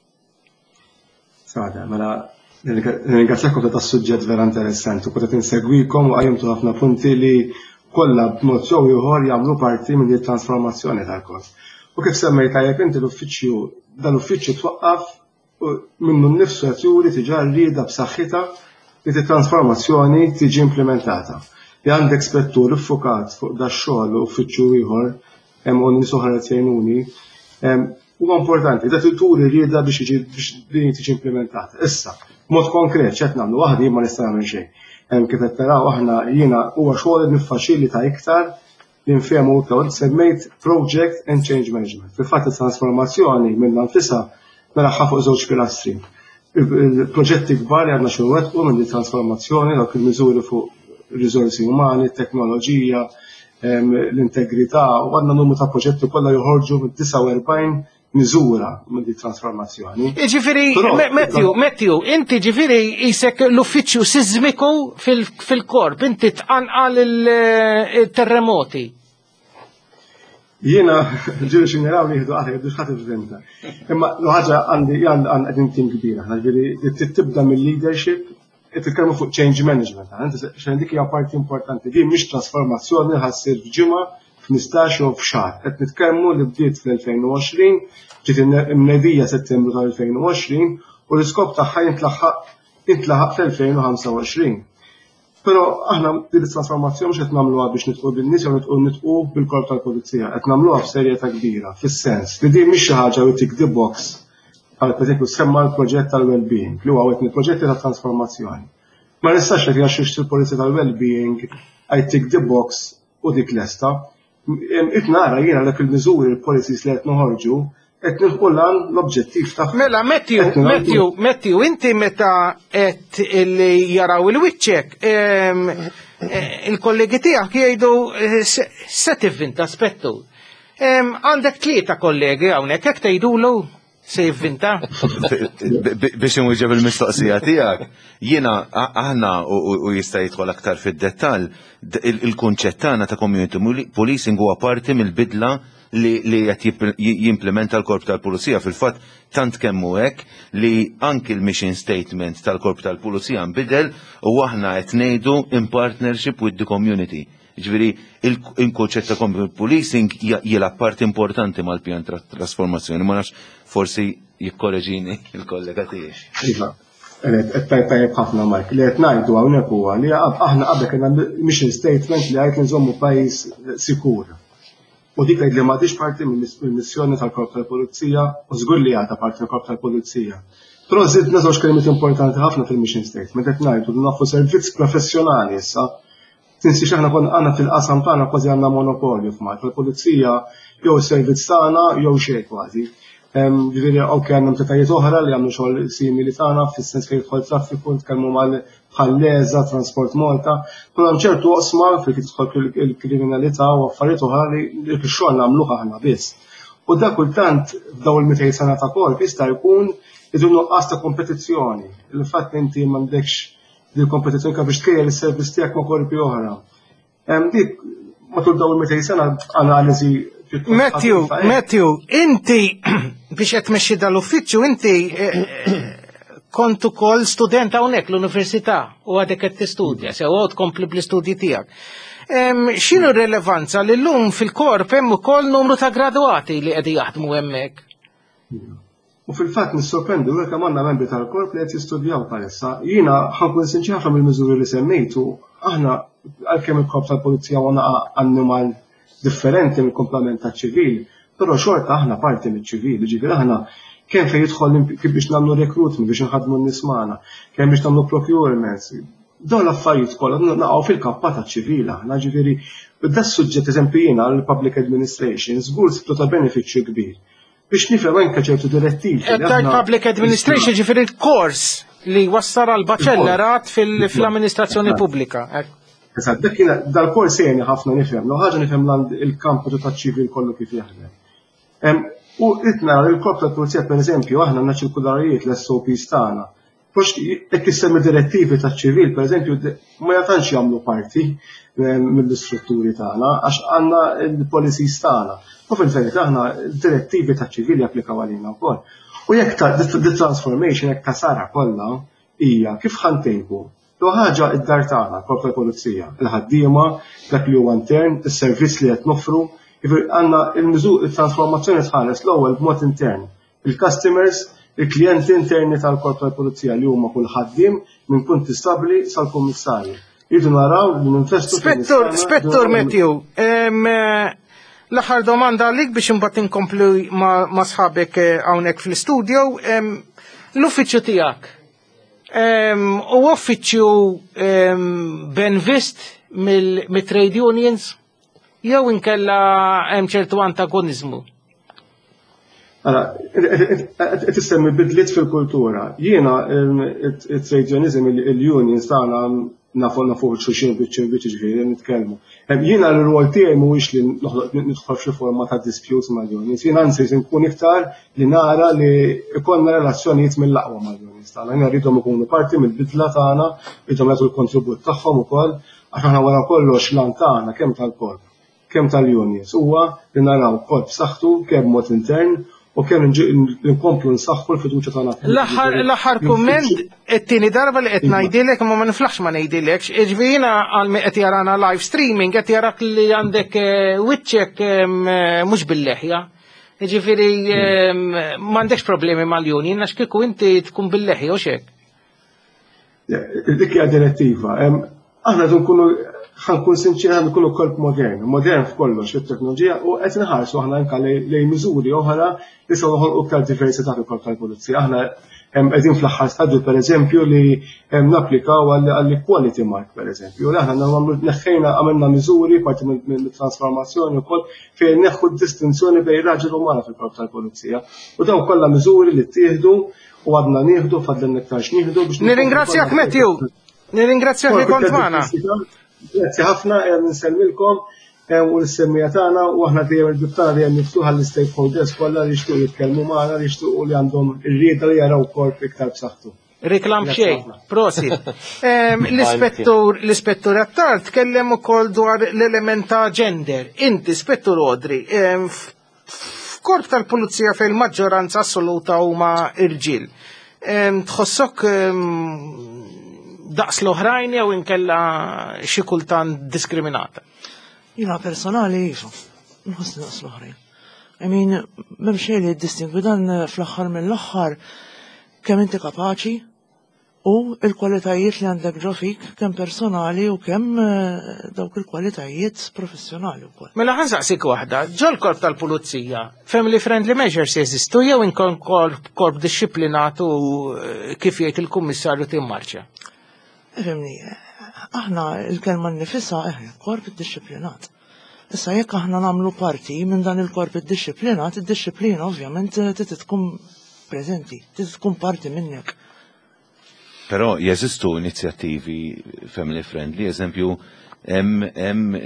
Sada, mela ringrazzjakom ta' tas-suġġett vera interessanti u kont insegwikom u qajjimtu ħafna punti li kollha b'mod jew ieħor jagħmlu parti minn it-transformazzjoni tal-korp. U kif semmejt jekk inti l-uffiċċju dan l-uffiċċju twaqqaf minnu nnifsu qed juri tiġa rrieda b'saħħitha li t-transformazzjoni tiġi implementata. Li għandek spettur iffukat fuq da xogħol u uffiċċju ieħor hemm u nies oħra qed jgħinuni, huwa importanti da turi rrieda biex din tiġi implementata. Issa, mod konkret x'qed nagħmlu waħdi ma nista' nagħmel xejn. Hemm kif qed taraw aħna jiena huwa xogħol li niffaċilita iktar l-infemu kod semmejt Project and Change Management. Fil-fatt il-transformazzjoni minn nfisha melaħħa fuq żewġ pilastri. Il-proġetti kbar għandna xi nwettqu minn trasformazzjoni dawk il-miżuri fuq riżorsi umani, teknoloġija, l-integrità u għandna numru ta' proġetti kollha joħorġu minn tisa' u erbgħin miżura minn di trasformazzjoni. Ġifieri, Matthew, Matthew, inti ġifieri isek l-uffiċċju siżmiku fil-korp, inti tqanqal il-terremoti. Jiena ġieli xi naraw li jieħdu qaħda jibdu x'ħadd ivventa. Imma l-ħaġa għandi għandna qegħdin tim kbira, ġifieri tibda mill-leadership titkellmu fuq change management. Xejn dik hija parti importanti. Din mhix trasformazzjoni ħassir f'ġimgħa f'nistax jew f'xahar. Qed nitkellmu li bdiet fl-elfejn u għoxrin, ġiet imnedija Settembru tal-elfejn u għoxrin u l-iskop tagħha jintlaħaq fl-elfejn u ħamsa u għoxrin. Però aħna din it-trasformazzjoni mhux qed nagħmluha biex nitqu bin-nies jew nitqu nitqu bil-korp tal-pulizija, qed nagħmluha b'serjetà kbira, fis-sens li din mhix xi ħaġa li tick the box. Għal pereżempju semma l-proġett tal-well-being, li huwa wieħed mill-proġetti ta' trasformazzjoni. Ma nistax li għax il-policy tal-well-being I tick the box u dik lesta. Itnara jiena dak il-miżuri il-policies li qed noħorġu qed nilħu l-obġettiv ta' Mela, Matthew, Matthew, Matthew, inti meta qed illi jaraw il-wiċċek, il-kollegi tiegħek jgħidu se tivvinta aspettu. Għandek tlieta kollegi hawnhekk hekk tgħidulu se jivvinta. Biex inwieġeb il-mistoqsija tiegħek, jiena aħna u jista' jidħol aktar fid-dettall, il-kunċett tagħna ta' community policing huwa parti mill-bidla li qed jimplementa l-Korp tal-Pulizija. Fil-fatt tant kemm hu hekk li anki l-mission statement tal-Korp tal-Pulizija nbidel u aħna qed ngħidu in partnership with the community. Ġifieri il-kunċett ta' community policing jilgħab parti importanti mal-pjan trasformazzjoni, ma nafx forsi jikkoreġini il-kollega tiegħi. Iva, tajjeb ħafna Mike, li qed ngħidu hawnhekk huwa li aħna qabel kellna mission statement li qed nżommu pajjiż sikur. U dik li m'għadix parti mill-missjoni tal-Korp tal-Pulizija u żgur li għadha parti tal-Korp tal-Pulizija. Però żidna żewġ kelmiet importanti ħafna fil-mission statement qed ngħidu li nafu servizz professjonali issa. Tinsiex aħna konna għandna fil-qasam tagħna kważi għandna monopolju f'Malta. Il-Pulizija jew is-servizz tagħna jew xejn kważi. Ġifieri ok għandna entitajiet oħra li għamlu xogħol simili tagħna fis-sens fejn jidħol traffiku, tkellmu mal-ħalleza, Transport Malta, però hemm ċertu oqsma fejn tidħol il-kriminalità u affarijiet oħra li x-xogħol nagħmluh aħna biss. U dak kultant f'dawn il-mitej sena ta' korp jista' jkun idu nuqqas ta' kompetizzjoni. Il-fatt inti m'għandekx din kompetizzjoni biex tkejjel is-servizz tiegħek ma' korpi oħra. Dik matul dawn il-mitej sena analiżi. Matthew, Matthew, inti biex qed tmexxi dal-uffiċċju inti kont ukoll student hawnhekk l-università u għadek qed tistudja, sew għod tkompli bl-istudji tiegħek. X'inhu r-rilevanza li llum fil-korp hemm ukoll numru ta' gradwati li qegħdi jaħdmu hemmhekk? U fil-fatt nissorprendi u kemm għandna membri tal-korp li qed jistudjaw bħalissa. Jiena ħankun sinċi ħafna mill-miżuri li semmejtu, aħna għalkemm il-korp tal-Pulizija huwa annimal differenti mill komplement ta' ċivil, però xorta aħna parti mill-ċivil, ġifieri aħna kemm fejn jidħol biex nagħmlu recruitment biex inħadmu n-nies magħna, kemm biex nagħmlu procurements. Dawn l-affarijiet kollha naqgħu fil-kappa ta' ċivil aħna, ġifieri da suġġett eżempju jiena l-public administration żgur sibtu ta' benefiċċju kbir. Biex nifhem anke ċertu direttivi. Public administration ġifieri l-kors li wassar għal baċellerat fil-amministrazzjoni pubblika. Eżatt, dak jiena dal-kors jgħinni ħafna nifhem, lo ħaġa nifhem il-kampu ta' ċivil kollu kif jaħdem. U itna il-korp tal-Pulizija pereżempju aħna għandna ċirkularijiet l-S O Ps tagħna. Forsi jekk issemmi direttivi taċ-ċivil, pereżempju ma jagħtux jagħmlu parti mill-istrutturi tagħna għax għandna l-policies tagħna. U fil-verità aħna direttivi taċ-ċivil japplikaw għalina wkoll. U jekk dit-transformation jekk tasara kollha hija kif ħantejbu. Lu ħaġa id-dar tagħna, korp tal-Pulizija, il-ħaddiema, dak li huwa intern, is-servizz li qed nofru, għandna il-miżur il-transformazzjoni tħares l-ewwel b'mod intern. Il-customers, il-klijenti interni tal-korp tal-Pulizija li huma kull ħaddiem minn punti stabbli sal-kummissarju. Jridu naraw li ninvestu. Spettur, Spettur Matthew, l-aħħar domanda għalik biex imbagħad inkomplu ma' sħabek hawnhekk fl-istudio, l-uffiċċju tiegħek. U uffiċċju benvist mill-trade unions jew inkella hemm ċertu antagonizmu? Allora, qed issemmi bidliet fil-kultura. Jiena it-trade unionism il-unions tagħna nafu nafu xulxin biċċi ġifieri nitkellmu. Jiena l-rwol tiegħi mhuwiex li nidħol f'xi forma ta' dispute mal-unions. Jiena anzi nkun iktar li nara li ikollna relazzjonijiet mill-aqwa mal-unions tagħna. Jiena rridhom ikunu parti mill-bidla tagħna, rridhom jagħtu l-kontribut tagħhom ukoll, għax aħna wara kollox lan tagħna kemm tal-korp, kemm tal-unions huwa li naraw korp b'saħħtu kemm mod intern u kemm nkomplu nsaħħu l-fiduċja tagħna. L-aħħar kumment it-tieni darba li qed ngħidilek ma ma niflaħx ma ngħidilekx, jiġifieri għal qed jarana live streaming qed jarak li għandek wiċċek mhux bil-leħja. Jiġifieri m'għandekx problemi mal-union għax kieku inti tkun bil-leħja u x'hekk. Dik hija direttiva. Aħna nkunu ħankun sinċira nkunu korp modern, modern f'kollox fit-teknoloġija u qed inħarsu aħna anke lejn miżuri oħra li se noħolqu iktar diversità fil-korp tal-Pulizija. Aħna qegħdin fl-aħħar stadju pereżempju li napplikaw għall-equality mark pereżempju. U aħna nagħmlu neħħejna għamilna miżuri parti mill-trasformazzjoni wkoll fejn neħħu d-distinzjoni bejn raġel u mara fil-korp tal-pulizija. U dawn kollha miżuri li ttieħdu u għadna nieħdu fadlen iktar x'nieħdu biex. Nirringrazzjak Matthew. Nirringrazzjak li kont magħna. Grazzi ħafna, nsemmilkom u l-semmija tagħna u aħna dejjem il-bibtana dejjem miftuħa l-stakeholders kollha li jixtiequ jitkellmu magħna li jixtiequ li għandhom ir-rieda li jaraw korp iktar b'saħħtu. Reklam xejn, prosi. L-ispettur l-ispettur attar tkellem ukoll dwar l-element ta' gender. Inti, Spettur Odri, f'korp tal-pulizija fejn maġġoranza assoluta huma irġiel. Tħossok daqs l-oħrajn jew inkella xi kultant diskriminata? Jina personali jifu, nħossni daqs l-oħrajn. I mean, m'hemm xejn li jiddistingwi dan fl-aħħar mill-aħħar kemm inti kapaċi u l-kwalitajiet li għandek ġo fik kemm personali u kemm dawk il-kwalitajiet professjonali wkoll. Mela ħansaqsik waħda, ġol korp tal-pulizija, family friendly measures jeżistu jew inkun korp disciplinatu kif jgħid il-kummissarju timmarċja? Fimni, aħna il-kelma nifissa eħe, korp id-disciplinat. Issa jekk aħna nagħmlu parti minn dan il-korp id-disciplinat, id-disciplina ovvjament trid tkun preżenti, trid tkun parti minnek. Però jeżistu inizjattivi family friendly, eżempju hemm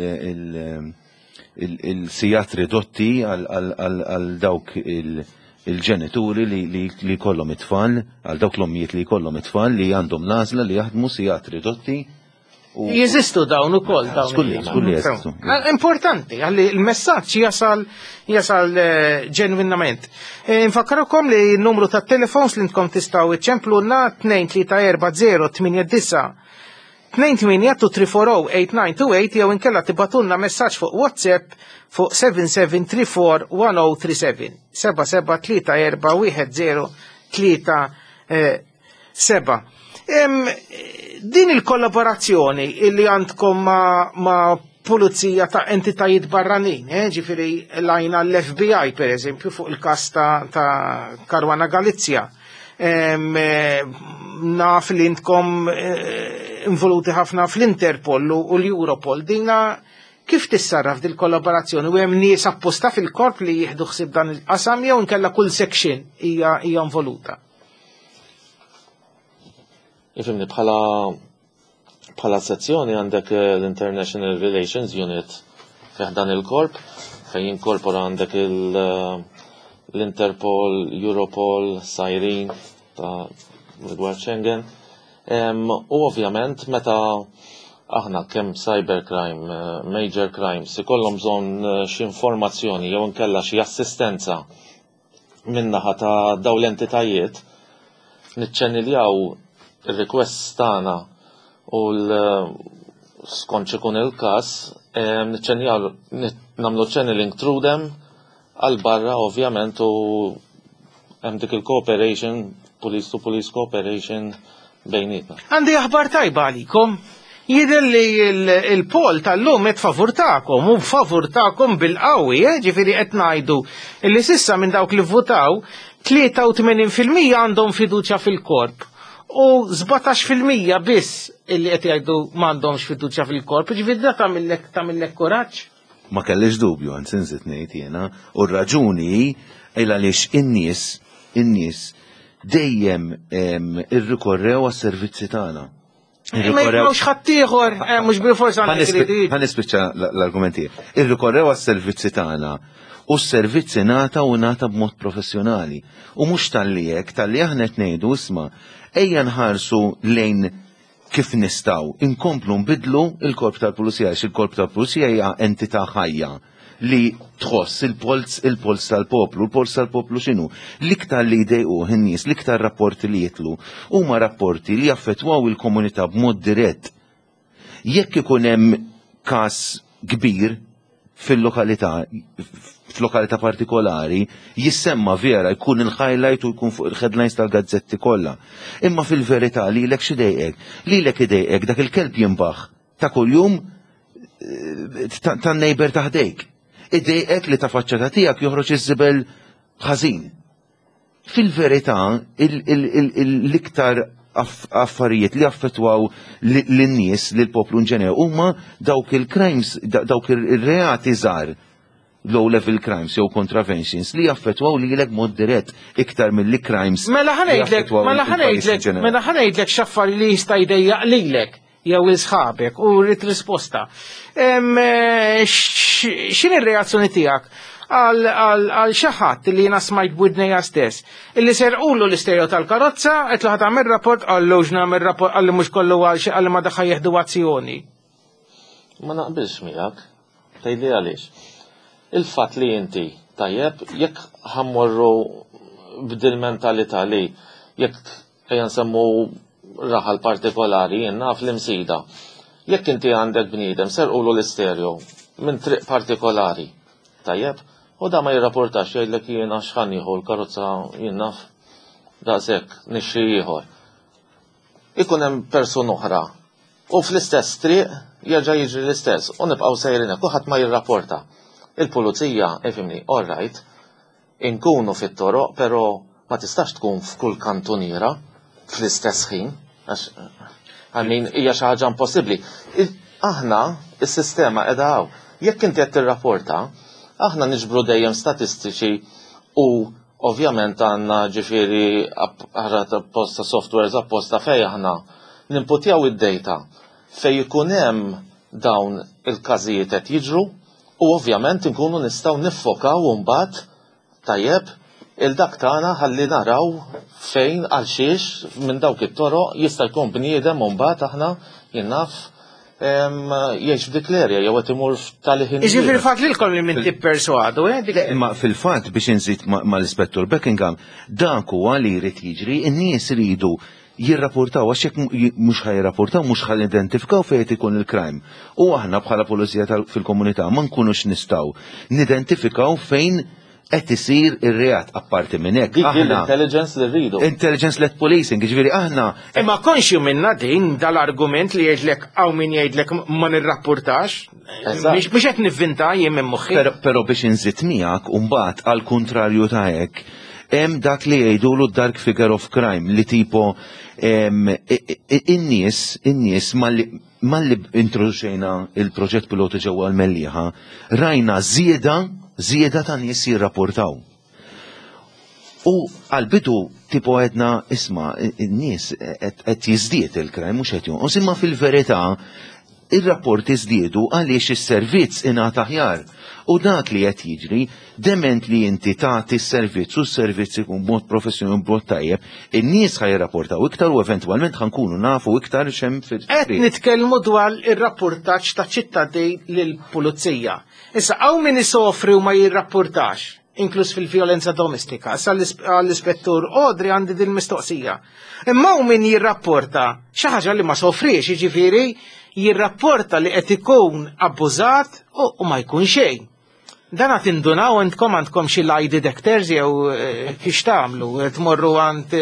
il-sijat ridotti għal dawk il-ġenituri li kollhom it-tfal, għal dawk l-ommijiet li kollhom it-tfal li għandhom l-għażla li jaħdmu sijat ridotti. Jeżistu dawn ukoll dawn. Skulli, skulli jeżistu. Importanti, għalli il-messaġġ jasal jasal ġenwinament. Nfakkarukom li n-numru ta' telefons li ntkom tistgħu iċċempluna tnejn tlieta erba' zero tminja disa tnejn tminja two three four zero eight nine two eight jew inkella tibatunna messaġġ fuq WhatsApp fuq seven seven three four one zero three seven. seba' seba' tlieta erba' wieħed zero tlieta seba'. Din il-kollaborazzjoni illi għandkom ma' pulizija ta' entitajiet barranin, ġifiri lajna l-F B I per eżempju fuq il-kas ta' Karwana Galizja. Naf li intkom involuti ħafna fl-Interpol u l-Europol. Dina kif tissarraf dil kollaborazzjoni u hemm nies apposta fil-korp li jieħdu ħsieb dan il-qasam jew inkella kull section hija involuta? Ifimni bħala bħala sezzjoni għandek l-International Relations Unit fiħdan il-korp fejn jinkorpora għandek l-Interpol, Europol, Siren ta' rigward Schengen. U ovvjament meta aħna kemm cybercrime, major crimes, ikollhom bżonn xi informazzjoni jew inkella xi assistenza minnaħa ta' dawn l-entitajiet niċċenniljaw il-request tagħna u l-skont ikun il-każ nagħmlu channeling through them għal barra ovvjament u hemm dik il-cooperation, police to police cooperation bejnietna. Għandi aħbar tajba għalikom. Jidher li il-pol tal-lum qed favur tagħkom u favur tagħkom bil-qawwi, ġifieri qed ngħidu illi sissa minn dawk li vvutaw tlieta u tmenin fil-mija għandhom fiduċja fil-korp. U żbatax fil-mija biss illi qed jgħidu m'għandhomx fiduċja fil-korp, ġifieri da tagħmillek tagħmillek kuraġġ. Ma kellix dubju anzi nżid ngħid jiena, u r-raġuni il għaliex in-nies in-nies dejjem irrikorrew għas-servizzi tagħna. Mhux ħaddieħor, mhux bil-fors għandek kredit. Ħanispiċċa l-argumenti. Irrikorrew għas-servizzi tagħna u s-servizzi nata u nata b'mod professjonali. U mhux tal-li hekk, tal-li aħna qed ngħidu isma' ejja nħarsu lejn kif nistgħu inkomplu nbidlu il-korp tal-pulizija, il-korp tal-pulizija hija entità ħajja li tħoss il-pols il-pols tal-poplu, il-pols tal-poplu x'inhu? L-iktar li jdejqu in-nies, l-iktar rapporti li jitlu huma rapporti li jaffettwaw il-komunità b'mod dirett. Jekk ikun hemm każ kbir fil-lokalità f'lokalità partikolari, jissemma vera jkun il-highlight u jkun fuq il-headlines tal-gazzetti kollha. Imma fil-verità lilek x'idejqek, lilek idejqek dak il-kelb jinbaħ ta' kuljum tan-nejber taħdejk. Idejqek li ta' faċċata tiegħek joħroġ iż-żibel ħażin. fil-verità l-iktar affarijiet li affettwaw l-nies, l-poplu ġenerali, huma dawk il-crimes, dawk il-reati żgħar, low-level crimes jew contraventions li jaffettwaw li l-ek mod dirett iktar mill-li crimes. Mela ħanejdlek, mela ħanejdlek, mela ħanejdlek xaffar li jista' jdejjaq lilek jew il-sħabek u rrid risposta. X'in ir-reazzjoni tiegħek għal xi ħadd li jiena smajt b'widnejja stess, illi serqulu l-istereo tal-karozza qed laħad tagħmel rapport għallu x'nagħmel rapport għalli mhux kollu għal xi għalli ma daħħa jieħdu azzjoni. Ma naqbilx miegħek, tgħidli għaliex. Il-fatt li inti tajjeb jekk ħammorru b'dil mentalità li jekk ejja nsemmu raħal partikolari naf l-imsida. Jekk inti għandek bniedem serqulu l-istereo minn triq partikolari, tajjeb, u da ma jirrapportax jgħidlek jiena x'ħan ieħu l-karozza jien naf daqshekk nixxi ieħor. Ikun hemm persuna oħra u fl-istess triq jerġa' jiġri l-istess u nibqgħu sejrin hekk u ħadd ma jirrapporta. Il-pulizija, ifimni, all right, inkunu fit-toroq, pero ma tistax tkun f'kull kantuniera fl-istess ħin, għamin hija xi ħaġa impossibbli. Aħna is-sistema qiegħda hawn. Jekk inti qed tirrapporta, aħna niġbru dejjem statistiċi u ovvjament għandna ġifieri apposta softwares apposta fejn aħna nimputjaw id-data fejn ikun hemm dawn il-każijiet qed jiġru. U ovvjament nkunu nistgħu niffokaw mbagħad tajjeb il-dak tagħna ħalli naraw fejn għal xiex minn dawk it-toroq jista' jkun bniedem u mbagħad aħna jinnaf jgħix f'dik l-erja jew qed imur tal-ħin. Iġifieri fatt lilkom li minn tipperswadu, eh? Imma fil-fatt biex inżid mal-Ispettur Beckingham, dak huwa li jrid jiġri, in-nies iridu jirrapportaw, għax jekk mhux ħajrapportaw, mhux ħal identifikaw fejn ikun il-crime. U aħna bħala pulizija fil-komunità ma nkunux nistgħu nidentifikaw fejn qed isir ir-reat apparti minn hekk. Intelligence li rridu. Intelligence-led policing, jiġifieri aħna. Imma konxju minna din dal-argument li jgħidlek hawn min jgħidlek ma nirrapportax. Biex qed nivvinta jien minn moħħi. Però biex inżid miegħek u mbagħad għall kuntrarju ta' hekk hemm dak li jgħidulu dark figure of crime li tipo in-nies in-nies malli introduċejna il-proġett piloti ġewwa l-Mellieħa rajna żieda żieda ta' nies jirrapportaw. U għal-bidu tipo għedna isma' in-nies qed jiżdied il-crime mhux qed jonqos, imma fil-verità ir-rapporti żdiedu għaliex is-servizz ingħata aħjar. U dak li qed jiġri, dement li inti tagħti s-servizz u s-servizz ikun b'mod professjonali b'mod tajjeb, in-nies ħajrapportaw iktar u eventwalment ħankunu nafu iktar x'hemm fil-. Qed nitkellmu dwar ir-rapportaġġ ta' ċittadin lill-pulizija. Issa hawn min isofri u ma jirrapportax, inkluż fil-vjolenza domestika. Issa għall-Ispettur Odri għandi din mistoqsija. Imma hawn min jirrapporta xi ħaġa li ma sofriex, jiġifieri jirrapporta li qed ikun abbużat u ma jkun xejn. Dan għat indunaw għandkom għandkom xi lie detectors jew kiex tagħmlu, tmorru għand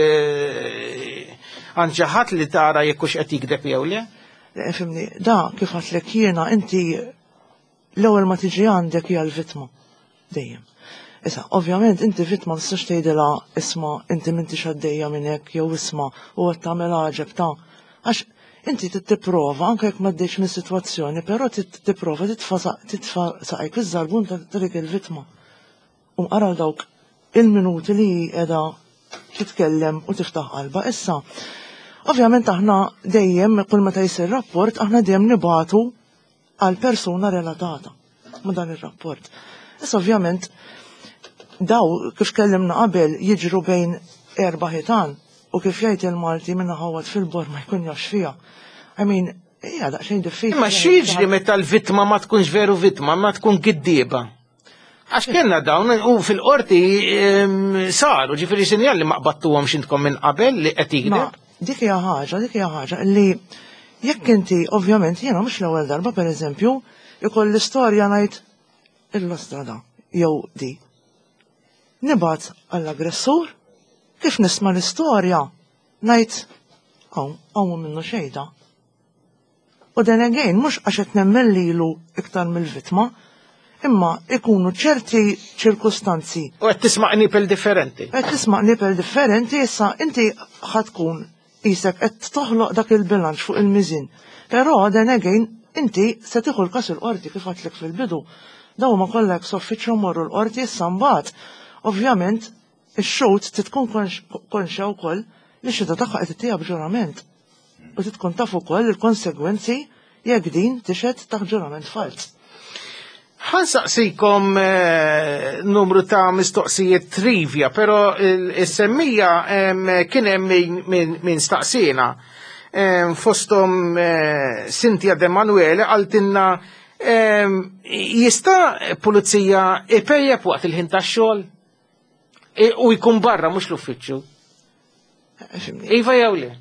għand xi ħadd li tara jekk hux qed jikdeb jew le? Fimni, da kif għatlek jiena inti l-ewwel ma tiġi għandek hija l-vittma dejjem. Issa, ovvjament inti vittma ma tistax tgħidilha isma' inti m'intix għaddejja minn hekk jew isma' u qed tagħmel ħaġeb ta' għax inti tipprova anke jekk m'għaddejx minn sitwazzjoni, però tipprova titfa' saqajk iż-żarbun ta' dik il-vittma. U ara dawk il-minuti li qiegħda titkellem u tiftaħ qalba. Issa, ovvjament aħna dejjem kull meta jsir rapport aħna dejjem nibagħtu għal persuna relatata ma' dan ir-rapport. Issa ovvjament daw kif kellimna qabel jiġru bejn erba' ħitan u kif jgħid il-Malti minna ħawad fil-bor ma jkun jax fija. I mean, hija daqsxejn diffiċli. Ma x'jiġri meta l-vittma ma tkunx veru vittma, ma tkun giddieba. Għax kienna dawn u fil-qorti saru ġifieri sinjal li ma qbadtuhom x'intkom minn qabel li qed jikdeb. Dik hija ħaġa, dik hija ħaġa li jekk inti ovvjament jiena mhux l-ewwel darba pereżempju ikoll l-istorja ngħid il-lostrada jew di. Nibgħat għall-aggressur kif nisma' l-istorja ngħid hawn hawn minnu xejda. U dan again mhux għax qed nemmen lilu iktar mill-vittma, imma ikunu ċerti ċirkustanzi. U qed tisma' nipel differenti. Qed tisma' nipel differenti, issa inti ħatkun isek qed toħloq dak il-bilanċ fuq il-miżin. Però then again inti se tieħu l-każ il-qorti kif għadlek fil-bidu. Daw ma kollha soffiċċju morru l-qorti issa mbagħad. Ovvjament ix-xogħol titkun konxja wkoll li xi tagħha qed ittieha b'ġurament. U titkun taf ukoll il-konsegwenzi jekk din tixed ta' ġurament fals. Ħansaqsikom numru ta' mistoqsijiet trivia, pero il-semmija kien hemm min staqsina. Fostom Cynthia De Manuele għaltinna jista' pulizija ipejjeb waqt il-ħin tax-xogħol u jkun barra mhux l-uffiċċju. Iva jew le?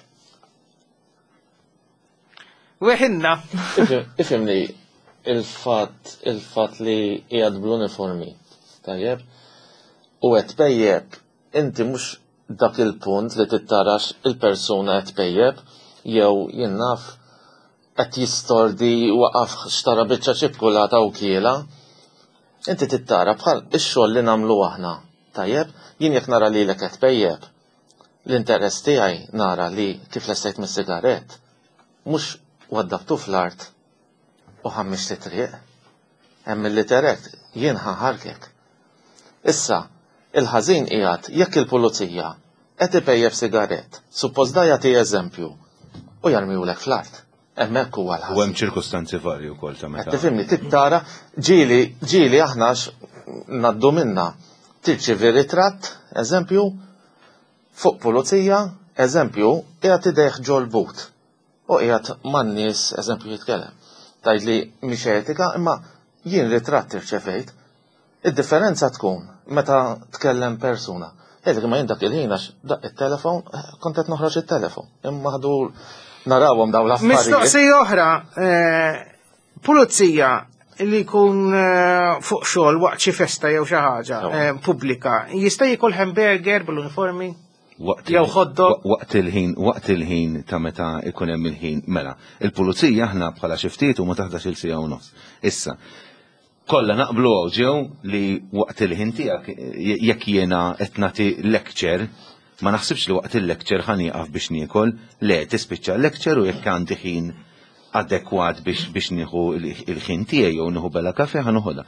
Weħinna. Ifhimni il-fatt il-fatt li qiegħed bl-uniformi, tajjeb, u qed pejjeb inti mhux dak il-punt li tittarax il-persuna qed pejjeb jew jien naf qed jistordi waqaf xtara biċċa ċikkulata u kiela. Inti tittara bħal ix-xogħol li nagħmlu aħna, tajjeb, jien jekk nara lilek qed pejjeb. L-interess tiegħi nara li kif lestejt mis-sigarett mhux waddabtu fl-art u ħammix titriq, hemm li terek jien ħanħarkek. Issa, il-ħażin qiegħed jekk il-pulizija qed ipejjeb sigarett, suppost da jagħti eżempju u jarmiwlek fl-art. Hemmhekk huwa l-ħażin. U hemm ċirkustanzi varji wkoll ta' meta. Qed tifhimni tittara ġieli ġieli aħna ngħaddu minna tirċievi ritratt, eżempju, fuq pulizija, eżempju, qiegħed idejh ġol but. U qiegħed man-nies, eżempju, jitkellem. Tajt li mhix etika, imma jien ritratt irċevejt. Id-differenza tkun meta tkellem persuna. Ejlek ma jien dak il-ħin għax daq it-telefon, kont qed noħroġ it-telefon. Imma ħadu narawhom dawn l-affarijiet. Mistoqsija oħra, pulizija li jkun fuq xogħol waqt xi festa jew xi ħaġa pubblika, jista' jikol hamburger bil-uniformi? Jew ħoddok? Waqt il-ħin, waqt il-ħin ta' meta ikun hemm il-ħin, mela, il-pulizija aħna bħala xi ftit huma taħdax il-sija u nofs. Issa, kollha naqblu ġew li waqt il-ħin tiegħek jekk jiena qed nagħti lecture, ma naħsibx li waqt il-lecture ħanieqaf biex niekol, le tispiċċa lecture u jekk għandi ħin adekwat biex biex nieħu il-ħin tiegħi jew nieħu bella kafè ħanuħodha.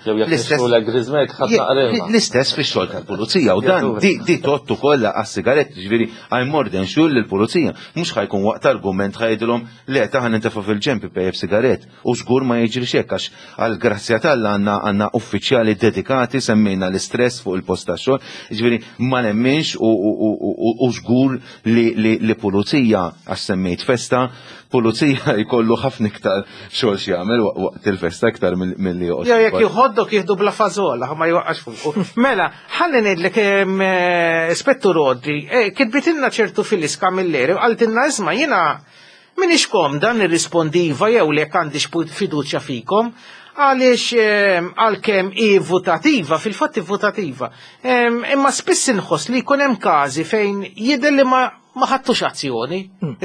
L-istess fix-xogħol tal-pulizija u dan di tottu kollha għas-sigaretti, ġifieri I'm more than sure li l-pulizija mhux ħajkun waqt argument ħajdilhom le taħan intefa' fil-ġemp ipejjeb sigarett u żgur ma jiġrix hekk għax għall-grazzja tal għandna għandna uffiċjali dedikati semmejna l-istress fuq il-post tax-xogħol, ġifieri ma nemminx u żgur li pulizija għax semmejt festa, pulizija jkollu ħafna iktar xogħol x'jagħmel waqt il-festa iktar milli joqgħod. Jew jekk jħoddok jieħdu bla fażola ma jwaqgħax fuq. Mela, ħalli ngħidlek Spettur Rodri, kitbitilna ċertu fil-iska mill-eri u qaltilna isma' jiena m'iniex komda nirrispondiva jew lek għandix fiduċja fikom għaliex għalkemm hi votativa, fil-fatt votativa. Imma spiss inħoss li jkun hemm każi fejn jidher li ma ħadtux azzjoni.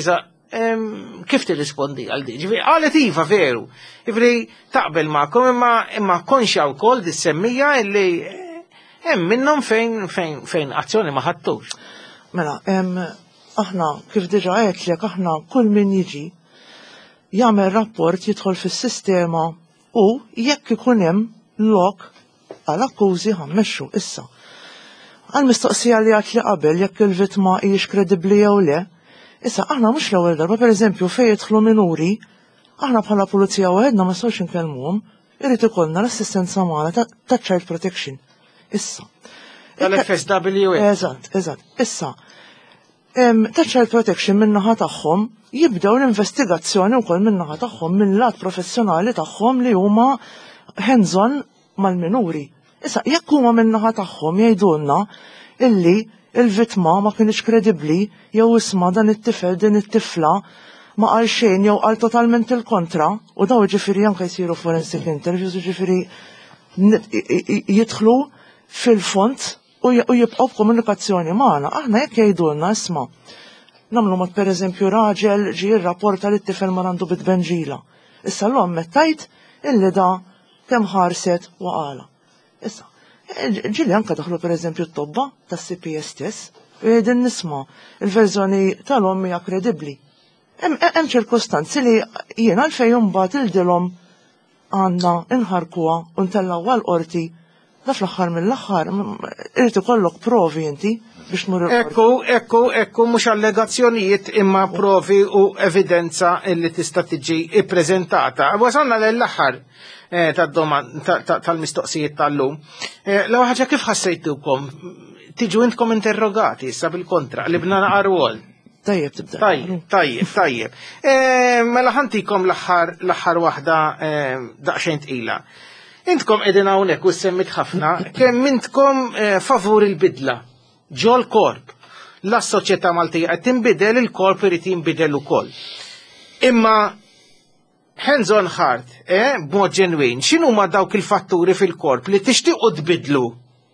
Kif tirrispondi għal di? Għalet iva veru. Ivri taqbel ma'kom imma konxja wkoll dis-semmija illi hemm minnhom fejn fejn fejn azzjoni ma ħadtux. Mela, aħna kif diġà qed lek aħna kull min jiġi jagħmel rapport jidħol fis-sistema u jekk ikun hemm lok għal akkużi ħammexxu issa. Għal mistoqsija li għad li qabel jekk il-vittma hijiex kredibbli jew le. Issa, aħna mhux l-ewwel darba, pereżempju, fejn jidħlu minuri, aħna bħala pulizija waħedna ma nistgħux inkellmuhom, irid ikollna l-assistenza magħna ta' child protection. Issa. Tal-F S W. Eżatt, eżatt. Issa. Ta' child protection min-naħa tagħhom jibdew l-investigazzjoni wkoll min-naħa tagħhom mill-lat professjonali tagħhom li huma hands-on mal-minuri. Issa, jekk huma min-naħa tagħhom jgħidulna illi il-vittma ma kienx kredibbli jew isma' dan it-tifel din it-tifla ma qal xejn jew qal totalment il-kontra u daw ġifieri anke jsiru forensic interviews ġifieri jidħlu fil-font u jibqgħu b'komunikazzjoni magħna. Aħna jekk jgħidulna isma' nagħmlu mod pereżempju raġel ġie rrapporta li t-tifel ma għandu bitbenġila. Issa l-om mettajt illi da kemm ħarset waqala. Issa, ġili anke daħlu pereżempju t-tobba tas-C P S stess, din nisma' il-verżjoni tal-hom hija kredibbli. Hemm ċirkostanzi li jiena għalfejn imbagħad ildilhom għandna inħarkuha u ntellgħuha l-qorti da fl-aħħar mill-aħħar irid ikollok provi inti biex tmur il-qorti. Ekku, ekku, ekku mhux allegazzjonijiet imma provi u evidenza li tista' tiġi ippreżentata. Wasalna lill-aħħar tal-mistoqsijiet tal-lum. L-ewwel ħaġa kif ħassejtukom? Tiġu intkom interrogati issa bil-kontra li bna naqar wol. Tajjeb tibda. Tajjeb, tajjeb, tajjeb. Mela ħantikom l-aħħar l-aħħar waħda daqsxejn tqila. Intkom qegħdin hawnhekk u semmit ħafna kemm intkom favur il-bidla ġol korp. L-soċjetà Maltija qed tinbidel, il-korp irid jinbidel ukoll. Imma hands on heart, eh, b'mod ġenwin, x'inhuma dawk il-fatturi fil-korp li tixtiequ tbidlu?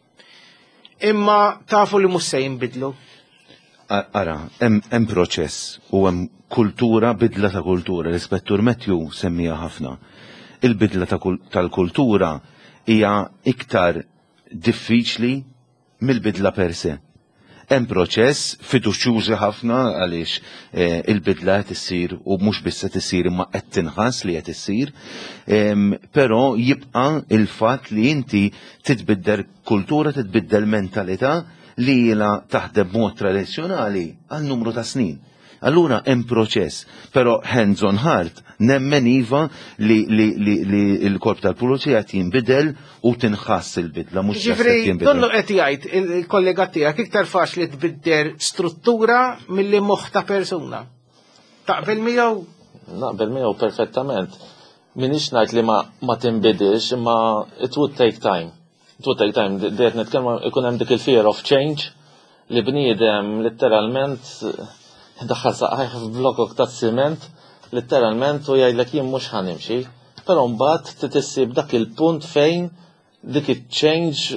Imma tafu li mhux se jinbidlu. Ara, hemm proċess u hemm kultura, bidla ta' kultura, l-Ispettur Matthew semmija ħafna. Il-bidla tal-kultura hija iktar diffiċli mill-bidla per se. Hemm proċess fiduċjużi ħafna għaliex il-bidla qed issir u mhux biss qed issir imma qed tinħass li qed issir, però jibqa' il-fatt li inti titbiddel kultura, titbiddel mentalità li ilha taħdem mod tradizzjonali għal numru ta' snin. Allura hemm proċess, però hands on heart nemmen iva li l-korp tal-pulizija qed jinbidel u tinħass il-bidla mhux Ġifri, donnu qed jgħid il-kollega tiegħek iktar faċli tbidder struttura milli moħħ ta' persuna. Taqbel miegħu? Naqbel miegħu perfettament. Minix ngħid li ma tinbidilx, imma it would take time. It would take time. Dejt nitkellmu ikun hemm dik il-fear of change li bniedem letteralment daħħal saqajħ f'blokok ta' ċiment letteralment u jgħidlek jien mhux ħanimxi, però mbagħad titissib dak il-punt fejn dik il-change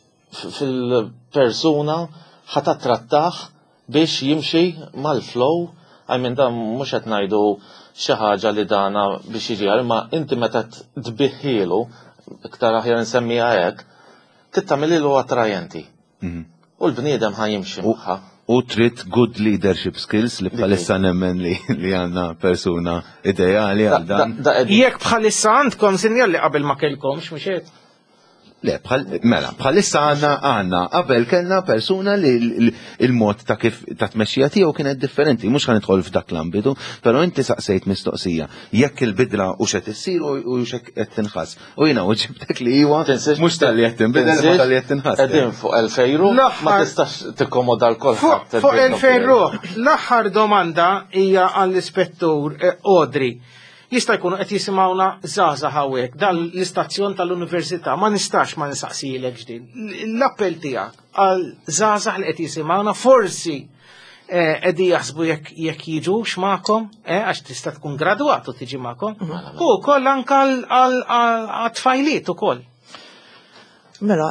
fil-persuna ħata trattaħ biex jimxi mal-flow, għajmin dan mhux qed ngħidu xi ħaġa li dana biex jiġi imma inti meta tbiħħielu iktar aħjar nsemmiha hekk, tittamililu attrajenti. U l-bniedem ħajimxi magħha. U trid good leadership skills li bħalissa nemmen li għandna persuna ideali għal dan. Jekk bħalissa għandkom sinjal li qabel ma kellkomx mhux hekk. Le, mela, bħalissa għandna għandna qabel kellna persuna li il-mod ta' kif ta' tmexxija tiegħu kienet differenti, mhux ħanidħol f'dak l-ambitu, però inti saqsejt mistoqsija. Jekk il-bidla u x'qed issir u x'qed qed tinħass. U jiena u ġibtek li huwa mhux tal-li qed tinbidel imma tal-li qed tinħass. Qegħdin fuq elfejn ruħ ma tistax tikkomoda l-kulħadd. Fuq elfejn ruħ, l-aħħar domanda hija għall-Ispettur Odri. Jista' jkunu qed jisimgħuna żgħażagħ hawnhekk dan l-istazzjon tal-Università ma nistax ma nisaqsilek ġdin. L-appell tiegħek għal żgħażagħ li qed jisimgħuna forsi qegħdin jaħsbu jekk jiġux magħkom għax tista' tkun gradwat u tiġi magħkom, u wkoll anke għat-tfajliet ukoll. Mela,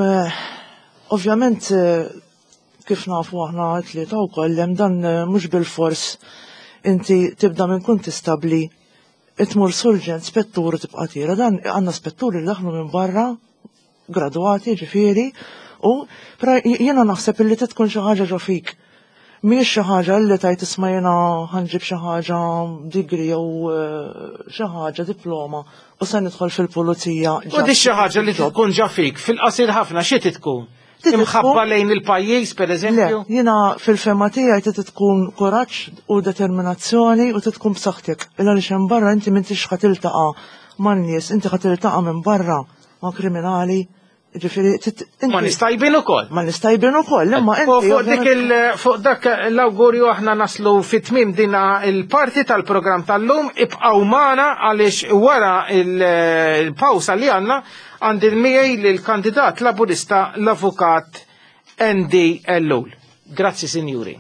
ovvjament kif nafu aħna tlieta wkoll hemm dan mhux bil-fors inti tibda minn kunt istabli itmur surġent, spettur tibqa' tira, dan għandna spetturi li daħlu minn barra, gradwati ġifieri, u jiena naħseb illi tkun xi ħaġa ġo fik. Mhijiex xi ħaġa li tajt isma' jiena ħanġib xi ħaġa degree jew xi ħaġa diploma u se nidħol fil-pulizija. U di xi ħaġa li tkun ġo fik fil-qasir ħafna xi tkun? Imħabba lejn il-pajjiż pereżempju? Jiena fil-fema tiegħi trid tkun kuraġġ u determinazzjoni u trid tkun b'saħħtek. Illa li hemm barra inti m'intix ħadd tiltaqa' man-nies, inti ħadd tiltaqa' minn barra ma' kriminali. Ġifieri ma nistajbin ukoll. Ma nistajbin ukoll, imma inti fuq dik il fuq dak l-awgurju aħna naslu fit-tmiem dina il-parti tal-programm tal-lum ibqgħu magħna għaliex wara il-pawsa li għandna għandi miegħi lill-kandidat laburista l-avukat Andy Ellul. Grazzi, sinjuri.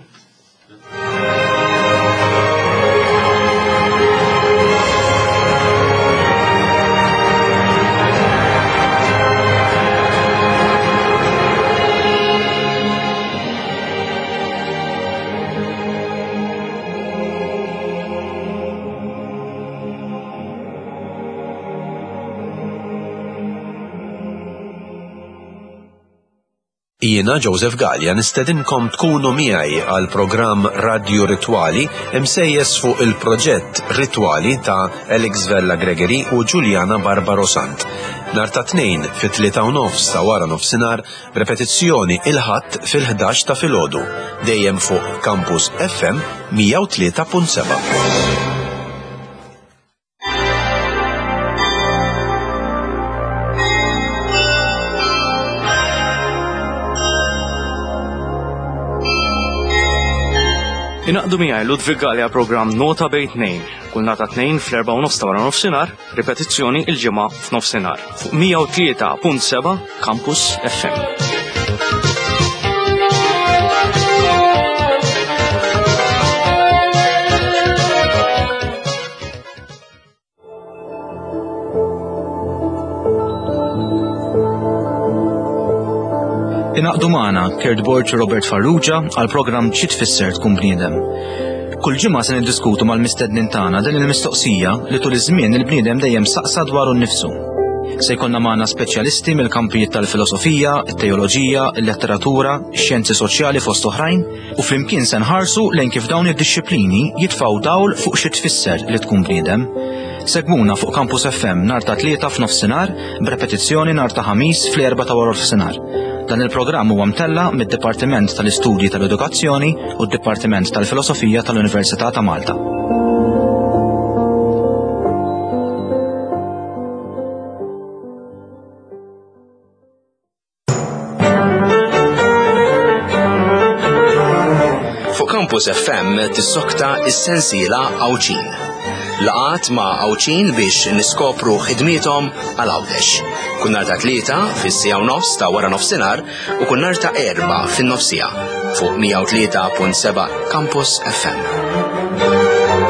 Jiena Joseph Gallia nistedinkom tkunu miegħi għal programm Radio Ritwali imsejjes fuq il-proġett Ritwali ta' Alex Vella Gregory u Giuliana Barbaro Sant. Nhar ta' tnejn fit-tlieta u nofs ta' wara nofsinhar b'repetizzjoni il-ħadd fil-ħdax ta' filgħodu dejjem fuq Campus F M mija u tlieta punt seba'. Inaqdu miegħi Ludwig Gallia programm Nota bejn tnejn, kull nhar ta' tnejn fl-erba' u nofs ta' wara nofsinhar, ripetizzjoni il-ġimgħa f'nofsinhar fuq mija u tlieta punt seba' Campus F M. Inaqdu magħna Kurt Borch u Robert Farrugia għal programm Xi tfisser tkun bniedem. Kull ġimgħa se niddiskutu mal-mistednin tagħna din il-mistoqsija li tul iż-żmien il-bniedem dejjem saqsa dwaru nnifsu. Se jkollna magħna speċjalisti mill-kampijiet tal-filosofija, it-teoloġija, il-letteratura, ix-xjenzi soċjali fost oħrajn u flimkien se nħarsu lejn kif dawn id-dixxiplini jitfgħu dawl fuq xi tfisser li tkun bniedem. Segmuna fuq Campus F M nhar ta' tlieta f'nofsinhar b'repetizzjoni nhar ta' ħamis fl-erba' ta' wara nofsinhar. Dan il-programm huwa mtella mid-Dipartiment tal-Istudji tal-Edukazzjoni u d-Dipartiment tal-Filosofija tal-Università ta' Malta. Fuq Campus F M tissokta is-sensiela Awċin. Laqat ma' Awċin biex niskopru ħidmietom għal Għawdex. Kun nhar ta' tlieta fis-sija u nofs ta' wara nofsinhar u kun nhar ta' erba' fin-nofsija fuq mija u tlieta punt seba' Campus F M.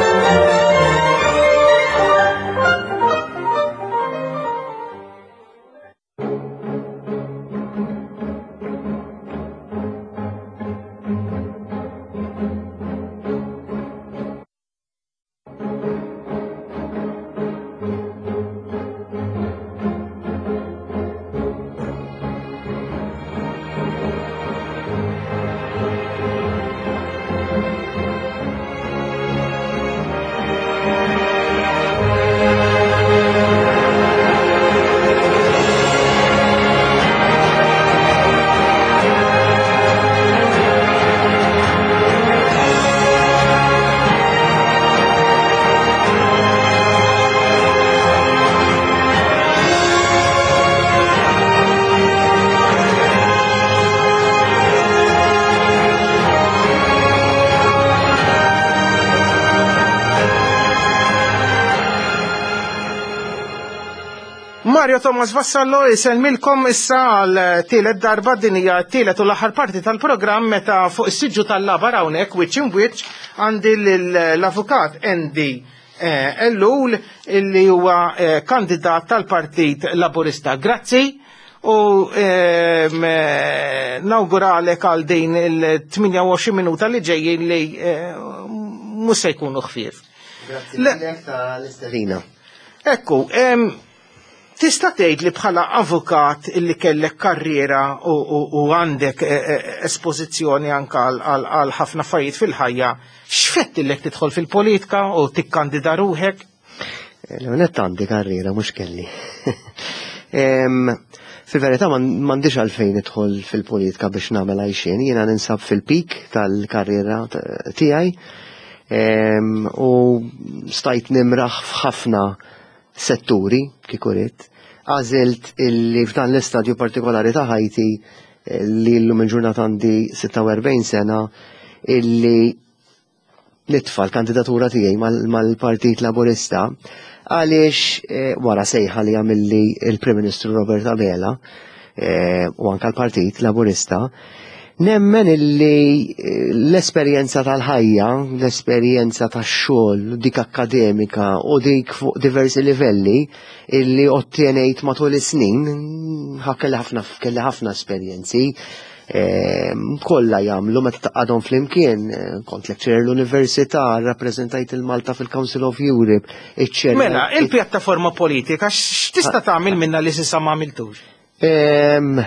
Mario Thomas Vassallo jiselmilkom issa għal tielet darba din hija tielet u l-aħħar parti tal-programm meta fuq is-siġġu tal-labar hawnhekk which in which għandi l-avukat Andy Ellul illi huwa kandidat tal-Partit Laburista. Grazzi u nawguralek għal din il-tminja u għoxrin minuta li ġejjin li mhux se jkunu ħfief. Grazzi lilek tal-istedina. Ekku, tista' tgħid li bħala avukat illi kellek karriera u għandek espożizzjoni anke għal ħafna affarijiet fil-ħajja, x'fett illek tidħol fil-politika u tikkandida ruħek? L-għonet għandi karriera mhux kelli. Fil-verità m'għandix għalfejn idħol fil-politika biex nagħmel għajxien, jiena ninsab fil-pik tal-karriera tiegħi u stajt nimraħ f'ħafna setturi kieku rid. Għażilt illi f'dan l-istadju partikolari ta' ħajti li llum il-ġurnata għandi sitta u erbgħin sena illi nitfa' l-kandidatura tiegħi mal-Partit Laburista għaliex wara sejħa li għamilli il-Prim Ministru Robert Abela u anke l-Partit Laburista nemmen illi l-esperjenza tal-ħajja, l-esperjenza tax-xogħol, dik akademika u dik fuq diversi livelli illi ottenejt matul is-snin, kelli ħafna kelli ħafna esperjenzi, kollha jagħmlu meta taqgħadhom flimkien, kont lecturer l-Università, rappreżentajt il-Malta fil-Council of Europe, eċċetera. Mela, il-pjattaforma politika x'tista' tagħmel minnha li s'issa ma għamiltux?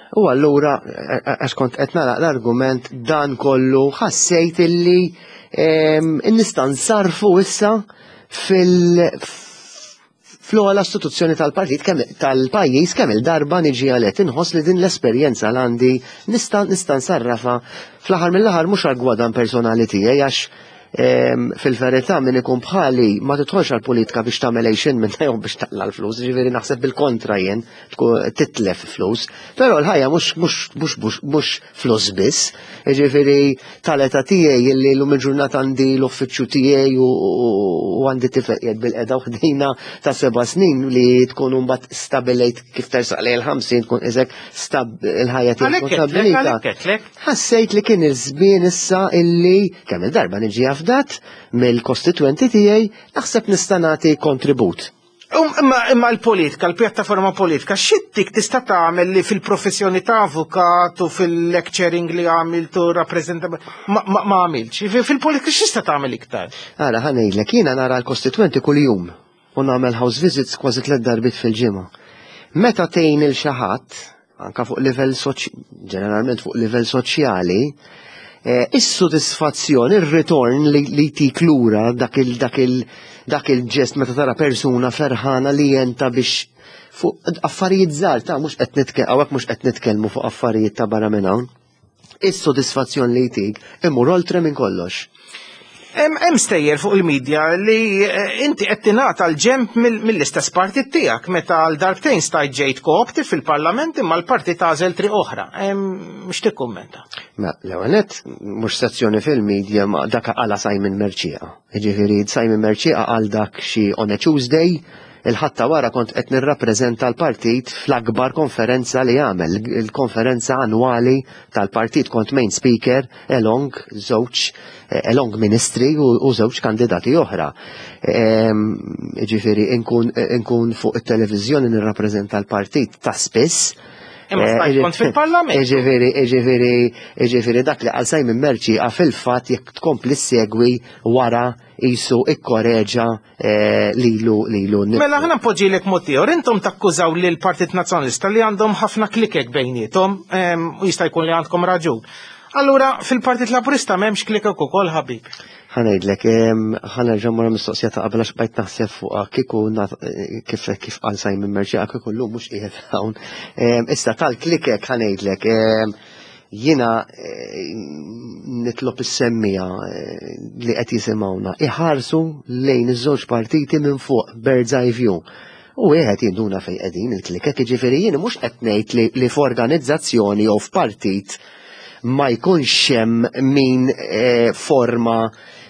U allura, għax kont qed naraq l-argument dan kollu ħassejt illi nista' nsarfu issa fil fl-ogħla istituzzjoni tal-partit tal-pajjiż kemm il-darba niġi għalet inħoss li din l-esperjenza l-għandi nista' nista' nsarrafa fl-aħħar mill-aħħar mhux għal-gwadan personali tiegħi għax fil-verità min ikun bħali ma titħolx għall-politika biex tagħmel għejxin minn jew biex taqla l-flus, ġifieri naħseb bil-kontra jien titlef flus, però l-ħajja mhux flus biss, ġifieri tal-età tiegħi illi llum il-ġurnata għandi l-uffiċċju tiegħi u għandi tifel qiegħed bil-qeda waħdina ta' seba' snin li tkun mbagħad stabilejt kif tersaq lejn il-ħamsin tkun iżek il-ħajja tiegħek stabilita. Ħassejt li kien iż-żmien issa illi kemm il-darba niġi f'dat mill-kostituenti tiegħi naħseb nista' nagħti kontribut. Imma l-politika, l-pjattaforma politika, xittik tista' tagħmel li fil-professjoni ta' avukat u fil-lecturing li għamiltu rappreżentant ma għamilx. Fil-politika x'tista' tagħmel iktar? Ara ħanejdlek jiena nara l-kostituenti kuljum u nagħmel house visits kważi tliet darbit fil-ġimgħa. Meta tgħin il xi ħadd anke fuq livell ġeneralment fuq livell soċjali, is-sodisfazzjoni, ir-ritorn li tik lura dak il-ġest meta tara persuna ferħana li jenta biex fuq affarijiet żgħar ta' mhux qed nitkellmu hawnhekk mhux qed nitkellmu fuq affarijiet ta' barra minn hawn. Is-sodisfazzjoni li tik imur oltre minn kollox. Hemm stejjer fuq il-medja li inti qed tingħata l-ġemp mill-istess partit tiegħek meta l darbtejn stajt ġejt koopti fil-Parlament imma l-partit għażel triq oħra. Mhux tikkummenta. Ma l-ewwel nett mhux sezzjoni fil-medja ma dak qala Simon Merċieqa. Jiġifieri Simon Merċieqa qal dak xi on a Tuesday il-ħatta wara kont qed nirrappreżenta l-partit fl-akbar konferenza li għamel, il-konferenza annwali tal-partit kont main speaker along żewġ along ministri u żewġ kandidati oħra. Ġifieri nkun fuq it-televiżjoni nirrappreżenta l-partit ta' spiss. Kont fil-Parlament. Ġifieri dak li għal Simon Merċieqa fil-fatt jekk tkompli segwi wara jisu ikkoreġa lilu lilu. Mela ħana poġġilek motiħor, intom takkużaw li l-Partit Nazzjonalista li għandhom ħafna klikek bejnietom u jista' jkun li għandkom raġun. Allura fil-Partit Laburista m'hemmx klikek ukoll ħabib. Ħanejdlek, ħanerġa' mara mistoqsija ta' qabel għax bajt naħseb fuqha kieku kif kif qal Simon Merċieqa kieku llum mhux qiegħed hawn. Issa tal-klikek ħanejdlek jiena nitlob is-semmija li qed jisimgħuna iħarsu lejn iż-żewġ partiti minn fuq bird's eye view. U wieħed jinduna fejn qegħdin il-klikek, jiġifieri jiena mhux qed ngħid li f'organizzazzjoni jew f'partit ma jkunx hemm min forma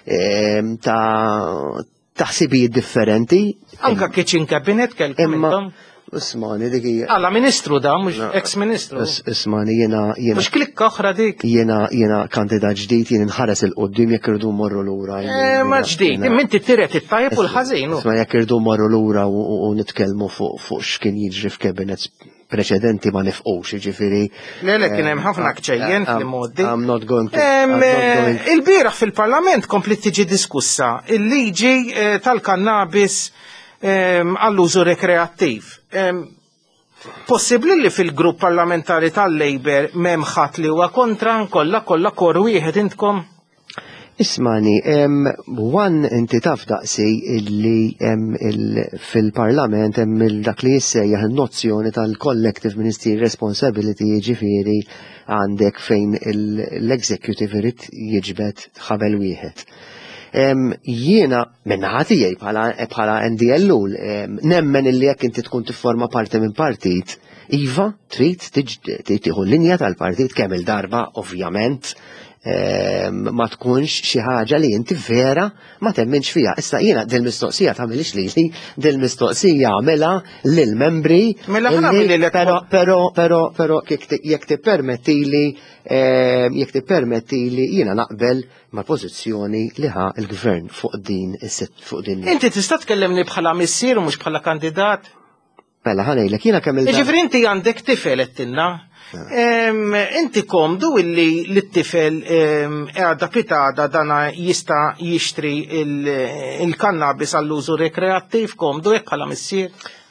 ta' taħsibijiet differenti. Anka kitchen cabinet kelkom. Ismani dik hija. Alla ministru da mhux ex-ministru. Ismani jiena jiena. Mhux klikka oħra dik. Jiena jiena kandidat ġdid jien inħares il qudiem jekk irdu morru lura. Ma ġdid, inti tiret it-tajjeb u l-ħażin. Isma' jekk irdu morru lura u nitkellmu fuq x'kien jiġri f'kabinets preċedenti ma nifqux, ġifieri. Lele kien hemm ħafna kċejjen fil-modi. I'm not going to. Il-bieraħ fil-Parlament komplet tiġi diskussa il-liġi tal-kannabis għall-użu rekreattiv. Possibbli li fil-grupp parlamentari tal-Labor m'hemm ħadd li huwa kontra kollha kollha kor wieħed intkom? Ismani, wan inti taf daqsi illi fil-Parlament hemm dak li jissejjaħ il-nozzjoni tal-collective ministerial responsibility ġifieri għandek fejn l-executive irid jiġbed ħabel wieħed. Jiena minna ħatijaj bħala N D L U nemmen illi jekk inti tkun tifforma parti minn partit, iva trid tieħu linja tal-partit kemm il-darba ovvjament ma tkunx xi ħaġa li inti vera ma temminx fiha. Issa jiena dil-mistoqsija tagħmilx lili, dil-mistoqsija għamilha lill-membri. Però però però jekk tippermettili jekk tippermettili jiena naqbel mal-pożizzjoni li ħa il-gvern fuq din fuq din. Inti tista' tkellemni bħala missier u mhux bħala kandidat? Mela ħanejlek jiena kemm il-. Ġifri inti għandek tifel qedtilna. Inti komdu illi l-tifel għadda pitada dana jista jixtri il-kannabis għall-użu rekreattiv komdu jekk bħala missier?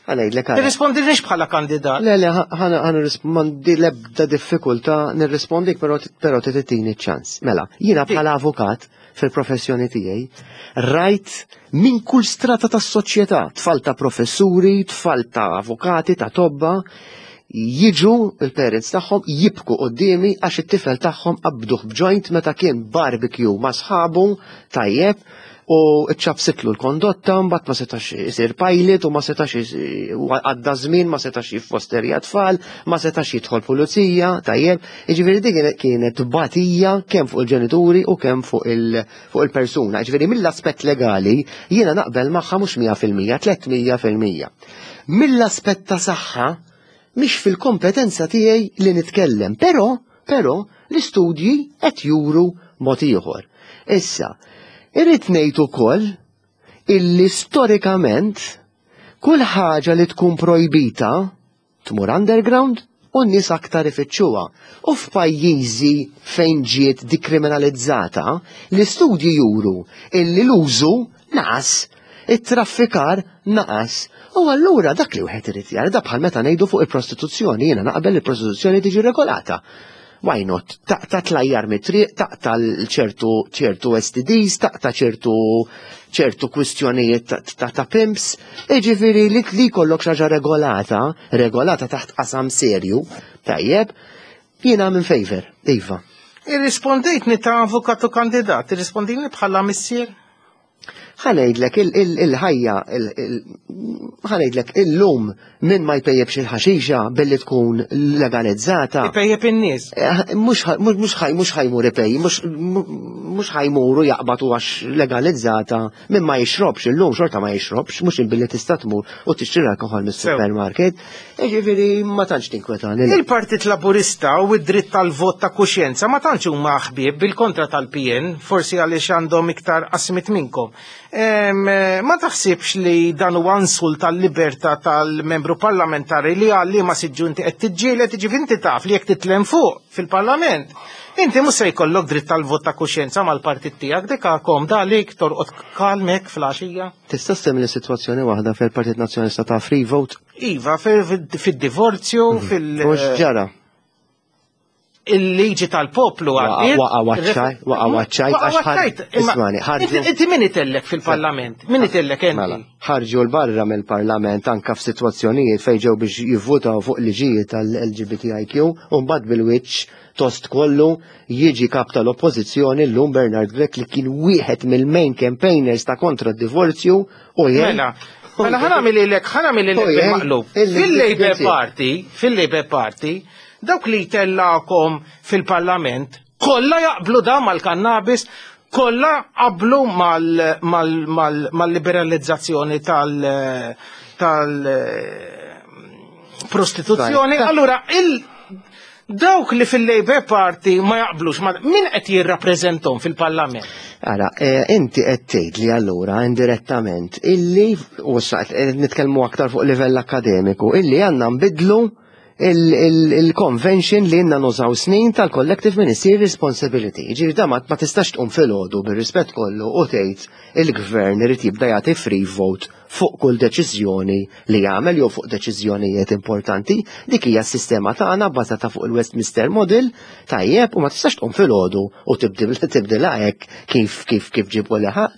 Ħanejdlek għara. Nirrispondilniex bħala kandidat. Le, le, ħana rispondi l-ebda diffikulta nirrispondik, pero t-tittini ċans. Mela, jina bħala avukat fil-professjoni tiegħi, rajt minn kull strata tas soċjetà, tfal ta' professuri, tfal ta' avukati, ta' tobba, jiġu il-parents tagħhom jibku qoddimi għax it-tifel tagħhom qabduh b'joint meta kien barbecue ma' sħabu tajjeb u ċabsitlu l-kondotta, mbagħad ma setax isir pilot u ma setax għadda żmien ma setax jiffosterja tfal, ma setax jidħol pulizija, tajjeb. Jiġifieri dik kienet batija kemm fuq il-ġenituri u kemm fuq il-persuna. Jiġifieri mill-aspett legali jiena naqbel magħha mhux mija fil-mija, tlietmija fil-mija. Mill-aspett ta' saħħa mhix fil-kompetenza tiegħi li nitkellem, però però l-istudji qed juru mod ieħor. Issa, irrid ngħid ukoll illi storikament kull ħaġa li tkun projbita tmur underground u n-nies aktar ifittxuha. U f'pajjiżi fejn ġiet dikriminalizzata, l-istudji juru illi l-użu naqas, it-traffikar naqas. U allura dak li wieħed irid jara da bħal meta ngħidu fuq il-prostituzzjoni, jiena naqbel il-prostituzzjoni tiġi regolata. Why not? Taqta tlajjar mit-triq, taqta ċertu ċertu S T Ds, taqta ċertu ċertu kwistjonijiet ta' pimps, iġifieri li li kollok xaġa regolata, regolata taħt qasam serju, tajjeb, jiena minn favor, iva. Irrispondejtni ta' avukatu kandidat, irrispondejtni bħala missier? ħanejdlek il-ħajja, ħanejdlek il-lum minn ma jpejjebx il-ħaxixa billi tkun legalizzata. Jpejjeb in-nies. Mux ħajmur ipej, mux ħajmuru jaqbatu għax legalizzata minn ma jixrobx, il-lum xorta ma jixrobx, mux il-billi tista' tmur u tixtri alkohol mis-supermarket. Ġifieri ma tantx tinkwetan. Il-Partit Laburista u id-dritt tal-vot ta' kuxjenza ma tantx huma ħbieb bil-kontra tal-P N, forsi għaliex għandhom iktar qasmit minnkom. Ma taħsibx li dan huwa insult tal-libertà tal-membru parlamentari li għalli ma siġġunti qed tiġġieled jiġifieri inti taf li jekk titlem fuq fil-Parlament. Inti mhux se jkollok dritt tal-vot ta' kuxjenza mal-partit tiegħek dik komda għalik torqod kalmek fl-għaxija. Tista' stemmi sitwazzjoni waħda fil-Partit Nazzjonalista ta' free vote? Iva, fid-divorzju, fil- Mhux ġara. il-liġi tal-poplu għaddiet. Waqa waċċaj, waqa waċċaj, għax ismani, ħarġu. Inti min itellek fil-parlament? Min itellek enti? ħarġu l-barra mill-parlament anka f'sitwazzjonijiet fejn ġew biex jivvutaw fuq liġijiet tal-L G B T I Q u mbagħad bil-wiċċ tost kollu jiġi kap tal-oppożizzjoni llum Bernard Grech li kien wieħed mill-main campaigners ta' kontra d-divorzju u jien. Mela, mela ħanamil ilek, ħanamil ilek bil-maqlub. Fil-Labour Party, fil-Labour Party, dawk li tellakom fil-parlament, kolla jaqblu da mal-kannabis, kolla qablu mal-liberalizzazzjoni tal-prostituzzjoni. Allura, dawk li fil-Labour Party ma jaqblux, min qed jirrappreżentom fil-parlament? Ara, inti qed tgħid li allura indirettament illi, u nitkellmu aktar fuq livell akademiku, illi għandna nbidlu il-convention li jenna nużaw snin tal-collective ministerial responsibility. Ġiri da ma tistax tqum fil-ħodu bil-rispett kollu u tgħid il-gvern irid jibda jagħti free vote fuq kull deċiżjoni li jagħmel jew fuq deċiżjonijiet importanti. Dik hija s-sistema tagħna bbażata fuq il-Westminster Model tajjeb u ma tistax tqum fil-ħodu u tibdilha hekk kif kif kif ġibu leħa.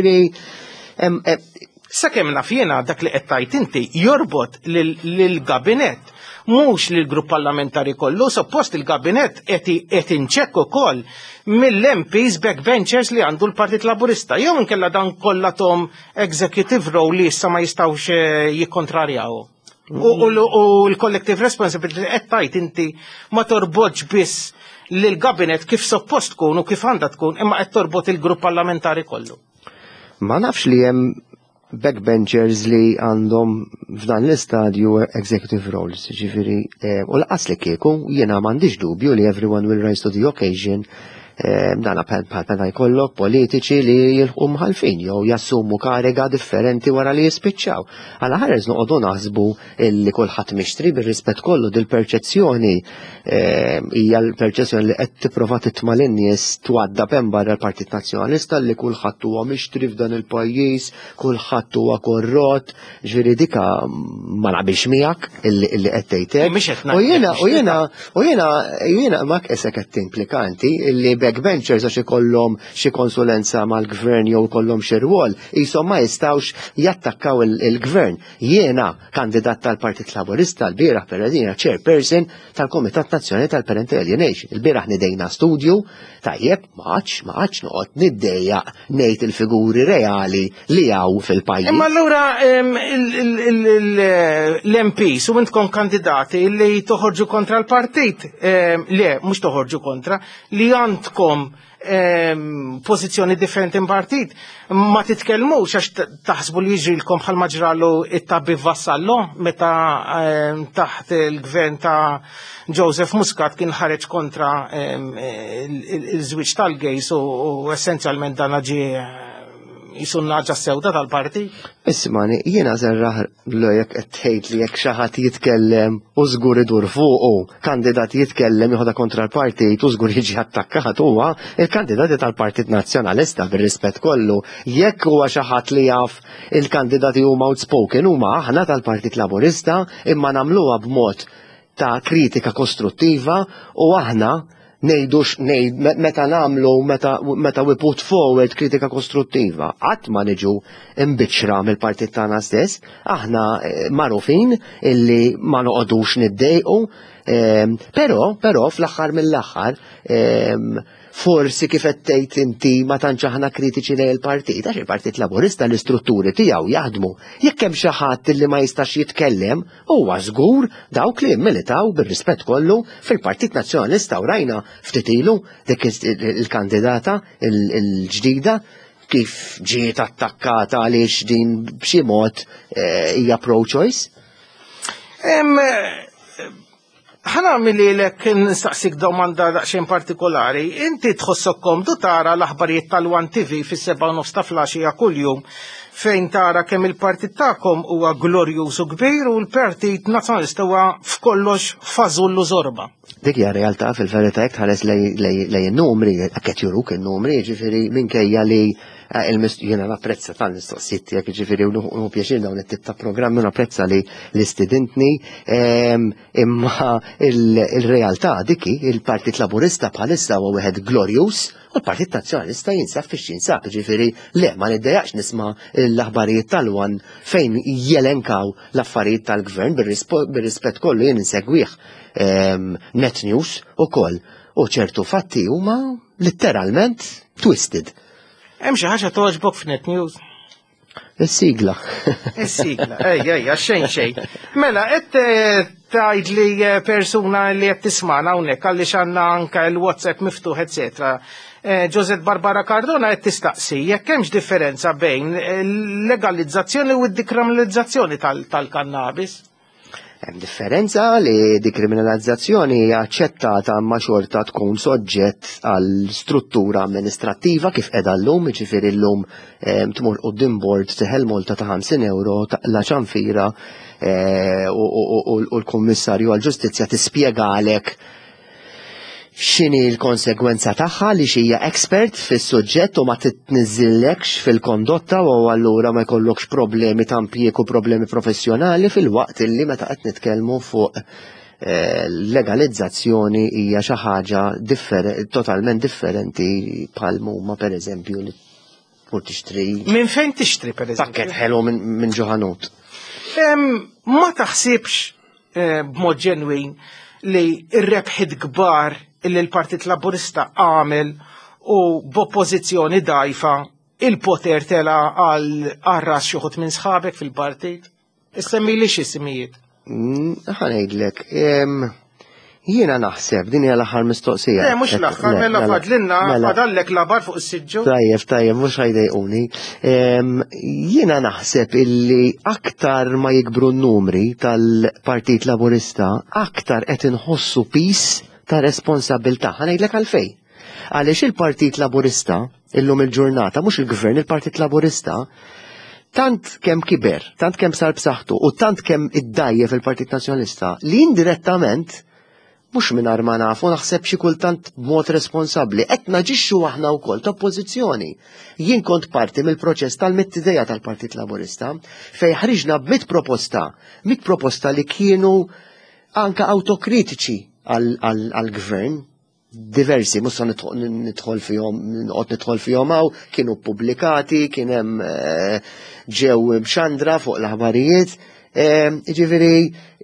Sakemm naf jiena dak li qed tgħid inti jorbot lill-gabinett mhux lill grupp parlamentari kollu, suppost il-gabinett qed inċekk ukoll mill-M Ps backbenchers li għandu l-Partit Laburista. Jew inkella dan kollha tom executive role li issa ma jistgħux jikkontrarjaw. U l-collective responsibility qed tgħid inti ma torbotx biss lill-gabinett kif suppost tkun u kif għandha tkun, imma qed torbot il-grupp parlamentari kollu. Ma nafx li hemm backbenchers li għandhom f'dan l-istadju executive roles, ġifiri, u laqas li kieku, jiena m'għandix dubju li everyone will rise to the occasion dana pal jkollok politiċi li jilħu mħalfin jew jassumu kariga differenti wara li jispiċċaw. Għala ħares noqogħdu naħsbu li kulħadd mixtri bir-rispett kollu dil-perċezzjoni hija l-perċezzjoni li qed tipprova titma' lin-nies twaddab hemm barra l-Partit Nazzjonalista li kulħadd huwa mixtri f'dan il-pajjiż, kulħadd huwa korrott, ġifieri dika ma naqbilx miegħek illi qed tgħidlek. U jiena u jiena u jiena jiena ma qesek qed implikanti illi backbenchers għax ikollhom xi konsulenza mal-gvern jew ikollhom xi rwol, ishom ma jistgħux jattakkaw il-gvern. Jiena kandidat tal-Partit Laburista l-bieraħ peredina chairperson tal-Kumitat Nazzjonali tal-Parental Alienation. Il-bieraħ nidejna studju tajjeb ma għadx ma għadx noqgħod niddejjaq ngħid il-figuri reali li hawn fil-pajjiż. Imma allura l-M Ps u intkom kandidati li toħorġu kontra l-partit, le mhux toħorġu kontra, li għandkom pożizzjoni differenti partit, ma titkellmux għax taħsbu li jiġrilkom bħal maġralu it-tabbi vassallo meta taħt il-gvern ta' Joseph Muscat kien ħareġ kontra il-żwieġ tal-gejs u essenzjalment dan ġie jisunna ġa sewda tal-parti? Ismani, jiena zerraħ l-jek għettejt li jek xaħat jitkellem u zgur idur fuqu, kandidat jitkellem jħoda kontra l-partit u zgur jiġi attakkat huwa il-kandidati tal-Partit Nazzjonalista bir-rispett kollu. Jekk huwa xaħat li jaf il-kandidati huma outspoken huma aħna tal-Partit Laburista imma nagħmluha b'mod ta' kritika kostruttiva u aħna nejdux, nejd, meta namlu, meta, meta we put forward kritika kostruttiva, għat ma niġu imbiċra mill-partit tagħna stess, aħna marufin illi ma noqodux niddejqu, pero, pero fl-aħħar mill-aħħar, forsi kif qed tgħid inti ma tantx aħna kritiċi lejn il-partit, għax il-Partit Laburista l-istrutturi tiegħu jaħdmu. Jekk hemm xi ħadd li ma jistax jitkellem, huwa żgur dawk li jimmilitaw bir-rispett kollu fil-Partit Nazzjonalista u rajna ftit ilu dik il-kandidata il-ġdida kif ġiet attakkata għaliex din b'xi mod hija pro-choice. ħana milli l-ek nistaqsik domanda daqxin partikolari, inti tħossokkom du tara l-aħbarijiet tal-One T V fis-seba' nofs ta' flaxija kuljum fejn tara kemm il-partit tagħkom huwa glorjuż u kbir u l-Partit Nazzjonalista huwa f'kollox fażullu żorba. Dik hija realtà fil-verità jekk tħares lejn in-numri, qed juruk in-numri, jiġifieri minkejja li jiena napprezza tal-mistoqsijiet tiegħek jiġifieri u pjaċir dawn it-tip ta' programmi u napprezza li l-istudentni imma il-realtà diki il-Partit Laburista bħalissa huwa wieħed glorjuż u l-Partit Nazzjonalista jinsab fix jinsab, jiġifieri le ma niddejjaqx nisma' l-aħbarijiet tal-wan fejn jelenkaw l-affarijiet tal-gvern bir-rispett kollu jien insegwih net news ukoll u ċertu fatti huma letteralment twisted. Hemm xi ħaġa toġbok f'Net News? Is-sigla. Is-sigla, ej, ej, għaxxejn xejn. Mela, qed tgħid li persuna li qed tismana hawnhekk għaliex għandna anke l-WhatsApp miftuħ, eċetera. Josette Barbara Cardona qed tistaqsi jekk hemmx differenza bejn l-legalizzazzjoni u d-dekriminalizzazzjoni tal-kannabis. Hemm differenza li dekriminalizzazzjoni hija aċċettata ma xorta tkun soġġett għal struttura amministrattiva kif qiegħda llum, jiġifieri llum tmur quddiem bord teħel multa ta' ħamsin euro taqla ċanfira u l-Kummissarju għall-Ġustizzja tispjegalek x'inhi l-konsegwenza tagħha li xija expert fis-suġġett u ma titniżillekx fil-kondotta u allura ma jkollokx problemi ta' impjieg u problemi professjonali fil-waqt illi meta qed nitkellmu fuq legalizzazzjoni hija xi ħaġa totalment differenti bħal huma pereżempju li tmur tixtri. Minn fejn tixtri pereżempju? Pakket ħelu minn ġoħanut. Ma taħsibx b'mod ġenwin li r-rebħiet kbar illi l-Partit Laburista għamel u b'oppożizzjoni dajfa il-poter tela għal arras xuħut minn sħabek fil-partit? Issemmi li x'isimijiet? Ħanejdlek, jiena naħseb din hija l-aħħar mistoqsija. Eh, mhux l-aħħar, mela fadlinna fadallek l-abar fuq is-siġġu. Tajjeb, tajjeb, mhux ħajdejquni. Jiena naħseb illi aktar ma jikbru n-numri tal-Partit Laburista, aktar qed inħossu pis ta' responsabilità. Ħanejdlek għalfejn. Għaliex il-Partit Laburista, illum il-ġurnata, mhux il-Gvern, il-Partit Laburista, tant kemm kiber, tant kemm sar b'saħħtu u tant kemm iddajje fil-Partit Nazzjonalista li indirettament mhux mingħajr ma nafu naħseb xi kultant b'mod responsabbli qed naġixxu aħna wkoll ta' oppożizzjoni. Jien kont parti mill-proċess tal-mittidejja tal-Partit Laburista fejn ħriġna b'mit proposta, mit proposta li kienu anke autokritiċi għall-Gvern. Diversi, musa nidħol fihom, nqgħod nidħol fihom hawn, kienu pubblikati, kien hemm ġew b'xandra fuq l-aħbarijiet. Ġifieri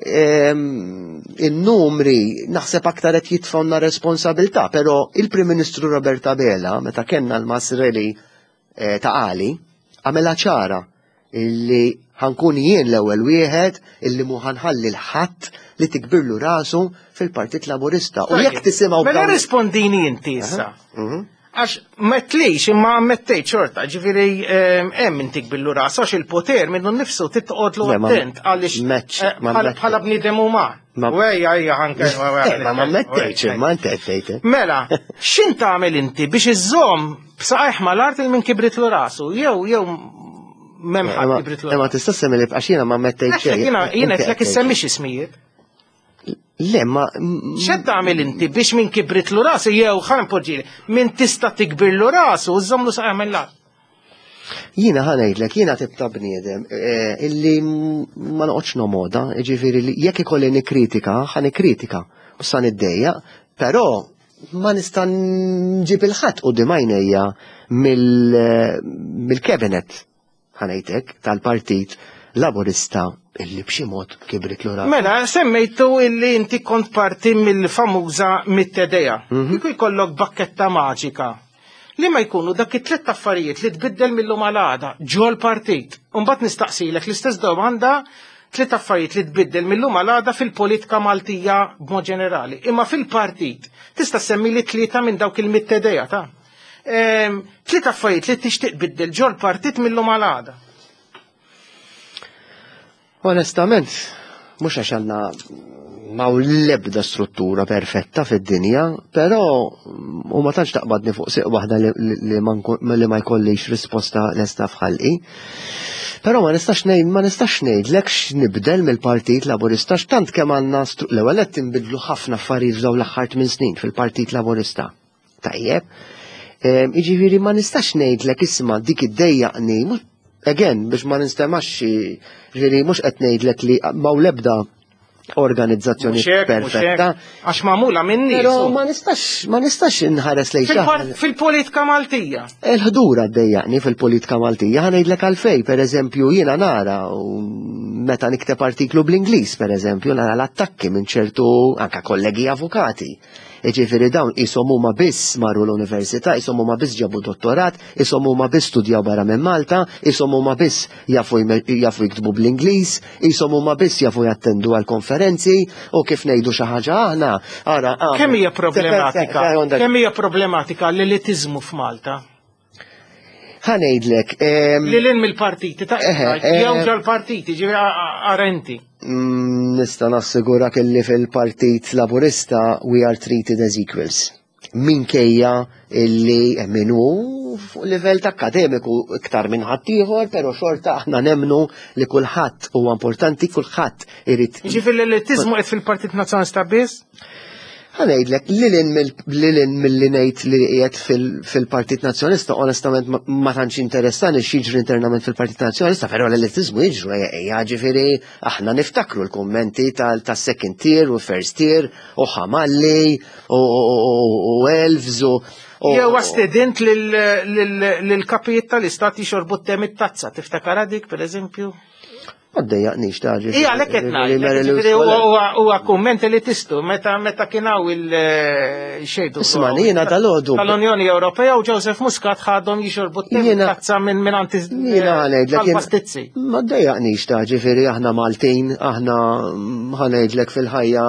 in-numri naħseb aktar qed jitfgħuna responsabilità, però il-Prim Ministru Roberta Bela meta kellna l-Masreli ta' Qali għamilha ċara illi ħankun jien l-ewwel wieħed illi mu ħanħalli l-ħadd li tikbirlu rasu fil-Partit Laburista. U jekk tisimgħu Mela rispondini inti issa. Għax mettlix imma mettejt xorta, ġifieri hemm inti tikbirlu rasu għax il-poter minnu nnifsu titqodlu attent għaliex bħala bniedem uman. Wejja hija ħanke. Ma ma mettejtx, ma ntejtejt. Mela, x'int tagħmel inti biex iżżomm b'saqajh mal-art il min kibritlu rasu? Jew jew memħat kibritlu. Ma tista' semmi li b'għax ma mettejtx. Jiena jiena qed issemmi x'ismijiet. Le, ma. X'qed tagħmel inti biex min kibritlu rasu jew ħan poġġieli min tista' tikbirlu rasu u żommlu saqajh mill-art. Jiena ħanejdlek, jiena tib ta' bniedem illi ma noqgħodx nomoda, jiġifieri li jekk ikolli nikkritika, ħa nikkritika, u sa niddejja, però ma nista' nġib il-ħadd quddiem għajnejja mill-cabinet ħanejtek tal-Partit Laburista illi b'xi mod kibrit l-ura. Mela, semmejtu illi inti kont parti mill-famuża mittedeja. Kieku jkollok bakketta maġika. Li ma jkunu dak it-tliet affarijiet li tbiddel mill-lum għal-għada ġo l-partit. Imbagħad nistaqsilek l-istess domanda tliet affarijiet li tbiddel mill-lum għal-għada fil-politika Maltija b'mod ġenerali. Imma fil-partit tista' semmi li tlieta minn dawk il-mittedeja ta'. Tliet affarijiet li tixtieq tbiddel ġo l-partit mill-lum għal-għada. Onestament, mhux għax għandna maw l-ebda struttura perfetta fid-dinja, però u ma tantx taqbadni fuq siq waħda li ma jkollix risposta lesta f'ħalqi. Però ma nistax ngħid ma nistax ngħidlek x'nibdel mill-Partit Laburista x'tant kemm għandna l-ewwel qed tinbidlu ħafna affarijiet f'dawn l-aħħar tmien snin fil-Partit Laburista. Tajjeb. Jiġifieri ma nistax ngħidlek isma' dik iddejjaqni again, biex ma nistemax, ġiri, mux qed ngħidlek li maw l-ebda organizzazzjoni perfetta. Għax mamula minni. Pero ma nistax, ma nistax inħares lejn fil-politika Maltija. Il-ħdura d-dejjaqni fil-politika Maltija, ħanejdlek għalfej, per eżempju, jiena nara, meta nikteb artiklu bl-Ingliż, per eżempju, nara l-attakki minn ċertu anka kollegi avukati. Ġifieri dawn isom huma biss marru l-università, isom huma biss ġabu dottorat, isom huma biss studjaw barra minn Malta, isom huma biss jafu jiktbu bl-Ingliż, isom huma biss jafu jattendu għal konferenzi u kif ngħidu xi ħaġa aħna. Ara kemm hija problematika? Kemm hija problematika l-elitiżmu f'Malta? Ħanejdlek. Li l-in mill-partiti ta' jew ġal-partiti, ġivi arenti. Nista' nassigura kelli fil-Partit Laburista we are treated as equals. Minkejja illi minu fuq livell ta' akademiku iktar minn ħaddieħor, però xorta aħna nemnu li kulħadd huwa importanti, kulħadd irid. Ġifi l-elitiżmu qed fil-Partit Nazzjonalista biss? Ħanejdlek, lilin mill-li ngħid li qiegħed fil-Partit Nazzjonalista, onestament ma tantx interessani x'jiġri internament fil-Partit Nazzjonalista, però l-elitiżmu jiġru hija ġifieri aħna niftakru l-kummenti tas-second tier u first tier u ħamalli u elves u. Jew għastedint lill-kapijiet tal-istat jixorbu t-tem it-tazza, tiftakar dik pereżempju? Għaddejjaqnix taġi. Ija, lekket najt, huwa kumment li tistu, meta kienaw il-xejdu. Ismanina tal-ħodu. Tal-Unjoni Ewropea u Joseph Muscat ħadhom jixorbu t-tazza minn anti tal-pastizzi. Ma għaddejaqnix taġi, firri aħna Maltin, aħna ħanejdlek fil-ħajja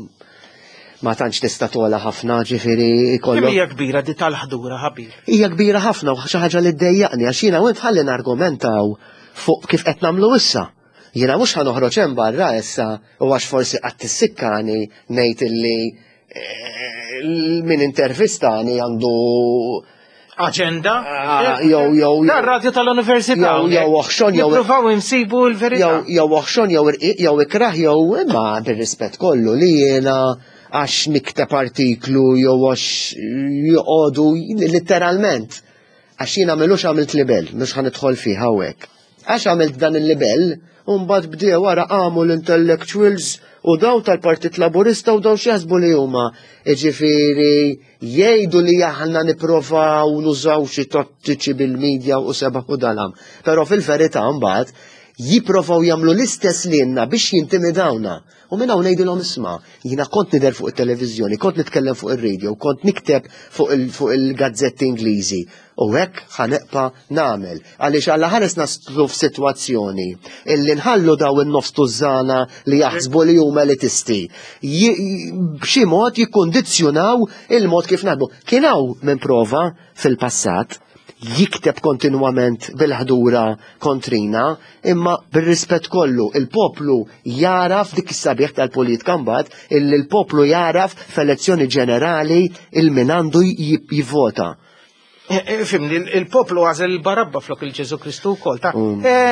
ma tantx tista' tola ħafna ġifieri kollha. Kemm hija kbira di tal-ħdura ħabib? Hija kbira ħafna u xi ħaġa li ddejjaqni għax jiena wieħed ħalli nargumentaw fuq kif qed nagħmlu issa. Jiena mhux ħanoħroġ hemm barra issa u għax forsi qatt tissikkani ngħid illi min intervistani għandu Aġenda? Jew jew Da radio tal-Università. Jew jew oħxon jew Nippruvaw insibu l-verità. Jew oħxon jew jew ikraħ jew imma bir-rispett kollu li jiena għax nikteb artiklu jew għax joqogħdu literalment għax jiena m'għamilux għamilt libel, mhux ħanidħol fih hawnhekk. Għax għamilt dan il-libel, u mbagħad bdew wara qamu l-intellectuals u daw tal-Partit Laburista u daw x'jaħsbu li huma. Jiġifieri jgħidu li aħna nipprovaw nużaw xi tattiċi bil-medja u sebaħ u dalam. Però fil-verità mbagħad jipprovaw jagħmlu l-istess lilna biex jintimidawna. U minn hawn ngħidilhom isma' jiena kont nidher fuq it-televiżjoni, kont nitkellem fuq ir-radio, kont nikteb fuq il-gazzetti Ingliżi. U hekk ħaneqpa nagħmel. Għaliex alla ħares naslu f'sitwazzjoni illi nħallu daw in-nofs tużana li jaħsbu li huma elitisti. B'xi mod jikkondizzjonaw il-mod kif naħdmu. Kien hawn minn prova fil-passat jikteb kontinwament bil-ħdura kontrina, imma bil-rispett kollu, il-poplu jaraf dik is-sabiħ tal-politika mbagħad illi l-poplu jaraf f'elezzjoni ġenerali il-min għandu jivvota. Fimni, il-poplu għażel il-Barabba flok il-Ġesu Kristu wkoll ta'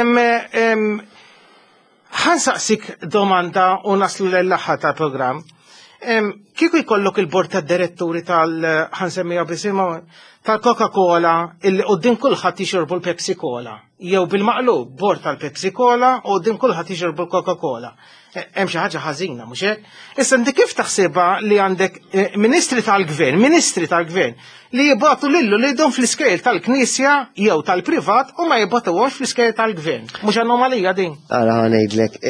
ħansaqsik domanda u naslu l-aħħar tal-programm. Kieku jkollok il-bord tad-diretturi tal-ħansemmija bisimha tal-Coca-Cola illi qudiem kulħadd jixorbu l-Pepsi Cola. Jew bil-maqlub bord tal-Pepsi Cola u qudiem kulħadd jixorbu l-Coca-Cola. Hemm xi ħaġa ħażina mhux hekk? Issa inti kif taħsibha li għandek ministri tal-gvern, ministri tal-gvern li jibgħatu lillu li jdhom fl-iskejl tal-Knisja jew tal-privat u ma jibgħatuhomx fl-iskejl tal-gvern. Mhux anomalija din. Ara ngħidlek,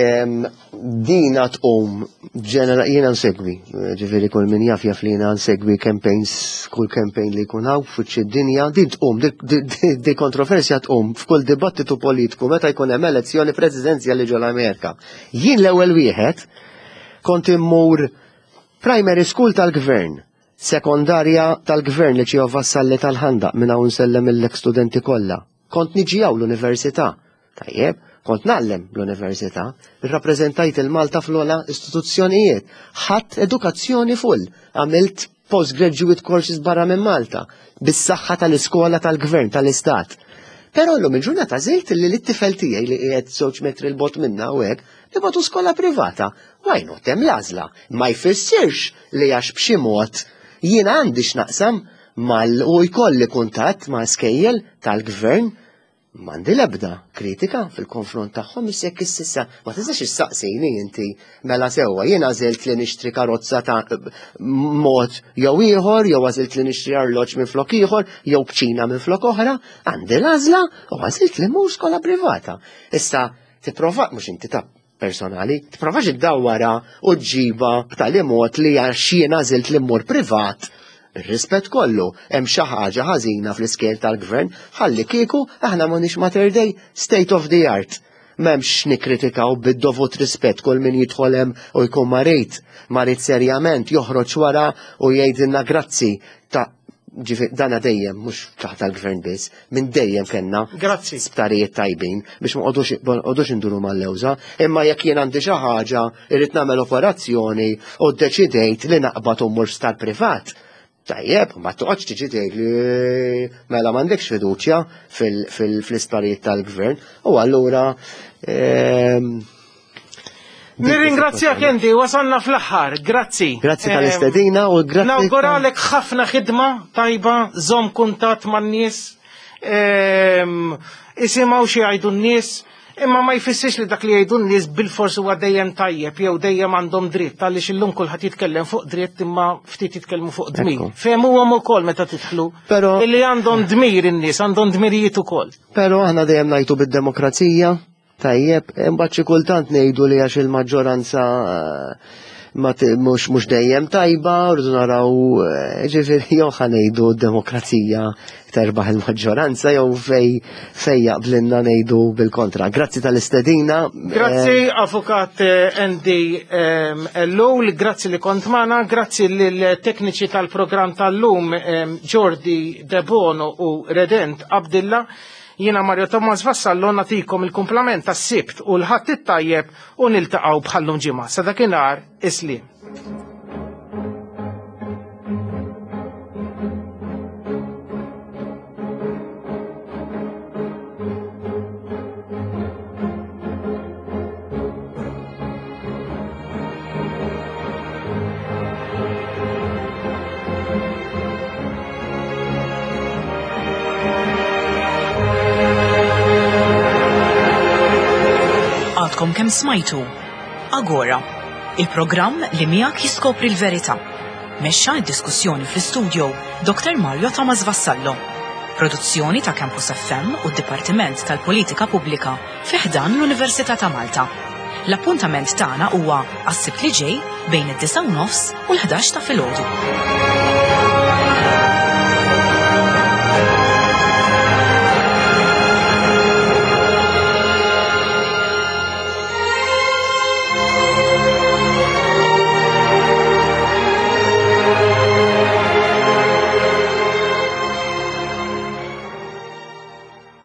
dina tqum jiena nsegwi, ġifieri kull min jaf jaf li jiena nsegwi campaigns, kull campaign li jkun hawn fuq id-dinja, din tqum, di kontroversja tqum f'kull dibattitu politiku meta jkun hemm elezzjoni presidenzjali ġol Amerika. Jien l-ewwel wieħed kont immur primary school tal-gvern, sekondarja tal-gvern li ċiju vassalli tal-ħandaq minn hawn nsellem il-lek studenti kollha. Kont niġi hawn l-università. Tajjeb, kont nagħlem l-università, irrappreżentajt il-Malta fl-ogħla istituzzjonijiet, ħadd edukazzjoni full, għamilt postgraduate courses barra minn Malta, bis-saħħa tal-iskola tal-gvern tal-istat. Però llum il-ġurnata żejt li l-tifel tiegħi li qiegħed żewġ metri l-bot minna u hekk li bagħtu skola privata. Why not hemm l-għażla. Ma jfissirx li għax b'xi mod jiena għandi x'naqsam mal u jkolli kuntatt ma' skejjel tal-gvern m'għandi l-ebda kritika fil-konfront tagħhom issek is-sissa. Ma tistax issaqsini inti mela sewwa jien għażilt li nixtri karozza ta' mod jew ieħor jew għażilt li nixtri arloġġ minn flok ieħor jew bċina minn flok oħra, għandi l-għażla u għażilt li mhux skola privata. Issa tipprova mhux inti ta' personali, tipprovax iddawwara u ġġiba b'tali mod li għax jien għażilt li mmur privat. Ir-rispett kollu, hemm xi ħaġa ħażina fl-iskejl tal-gvern, ħalli kieku aħna m'għandniex Mater Dei state of the art. M'hemmx nikkritikaw bid-dovut rispett kull min jidħol hemm u jkun marit, marit serjament joħroġ wara u jgħidilna grazzi ta' ġifi dana dejjem mhux taħt tal-gvern biss, minn dejjem kellna Grazzi. Sptarijiet tajbin biex ma qogħdux induru mal-lewża, imma jekk jien għandi xi ħaġa irid nagħmel operazzjoni u ddeċidejt li naqbad u mmur star privat. Tajjeb, ma toqgħodx tiġi tgħid li mela m'għandekx fiduċja fl-isptarijiet tal-gvern u allura Nirringrazzjak inti, wasalna fl-aħħar, grazzi. Grazzi tal-istedina u grazzi. Nawguralek ħafna ħidma tajba, żomm kuntatt man-nies, isimgħu xi jgħidu n-nies, imma ma jfissirx li dak li jgħidu n-nies bil-forsi huwa dejjem tajjeb jew dejjem għandhom dritt għaliex illum kulħadd jitkellem fuq dritt imma ftit jitkellmu fuq dmir. Fehmuhom ukoll meta tidħlu illi għandhom dmir in-nies, għandhom dmirijiet ukoll. Però aħna dejjem ngħidu bid-demokrazija. Tajjeb, imbagħad xi kultant ngħidu li għax il-maġġoranza mhux dejjem tajba, rridu naraw ġifieri jew ħanejdu d-demokrazija terbaħ il-maġġoranza jew fej fej jaqblinna ngħidu bil-kontra. Grazzi tal-istedina. Grazzi Avukat Andy Lowell, grazzi li kont magħna, grazzi lill-tekniċi tal-programm tal-lum Jordi De Bono u Redent Abdilla. Jiena Mario Tommas Vassallo nagħtikom il-kumplament tas-sibt u l-ħadd it-tajjeb u niltaqgħu bħallum ġimgħa. Sa dakinhar islim. għadkom kemm smajtu. Agora, il-programm li miegħek jiskopri l-verità. Mexxa d-diskussjoni fl-istudju doktor Mario Thomas Vassallo. Produzzjoni ta' Campus F M u d-Dipartiment tal-Politika Pubblika fiħdan l-Università ta' Malta. L-appuntament tagħna huwa għas-sibt li ġej bejn id-disa' u nofs u l-ħdax ta' filgħodu.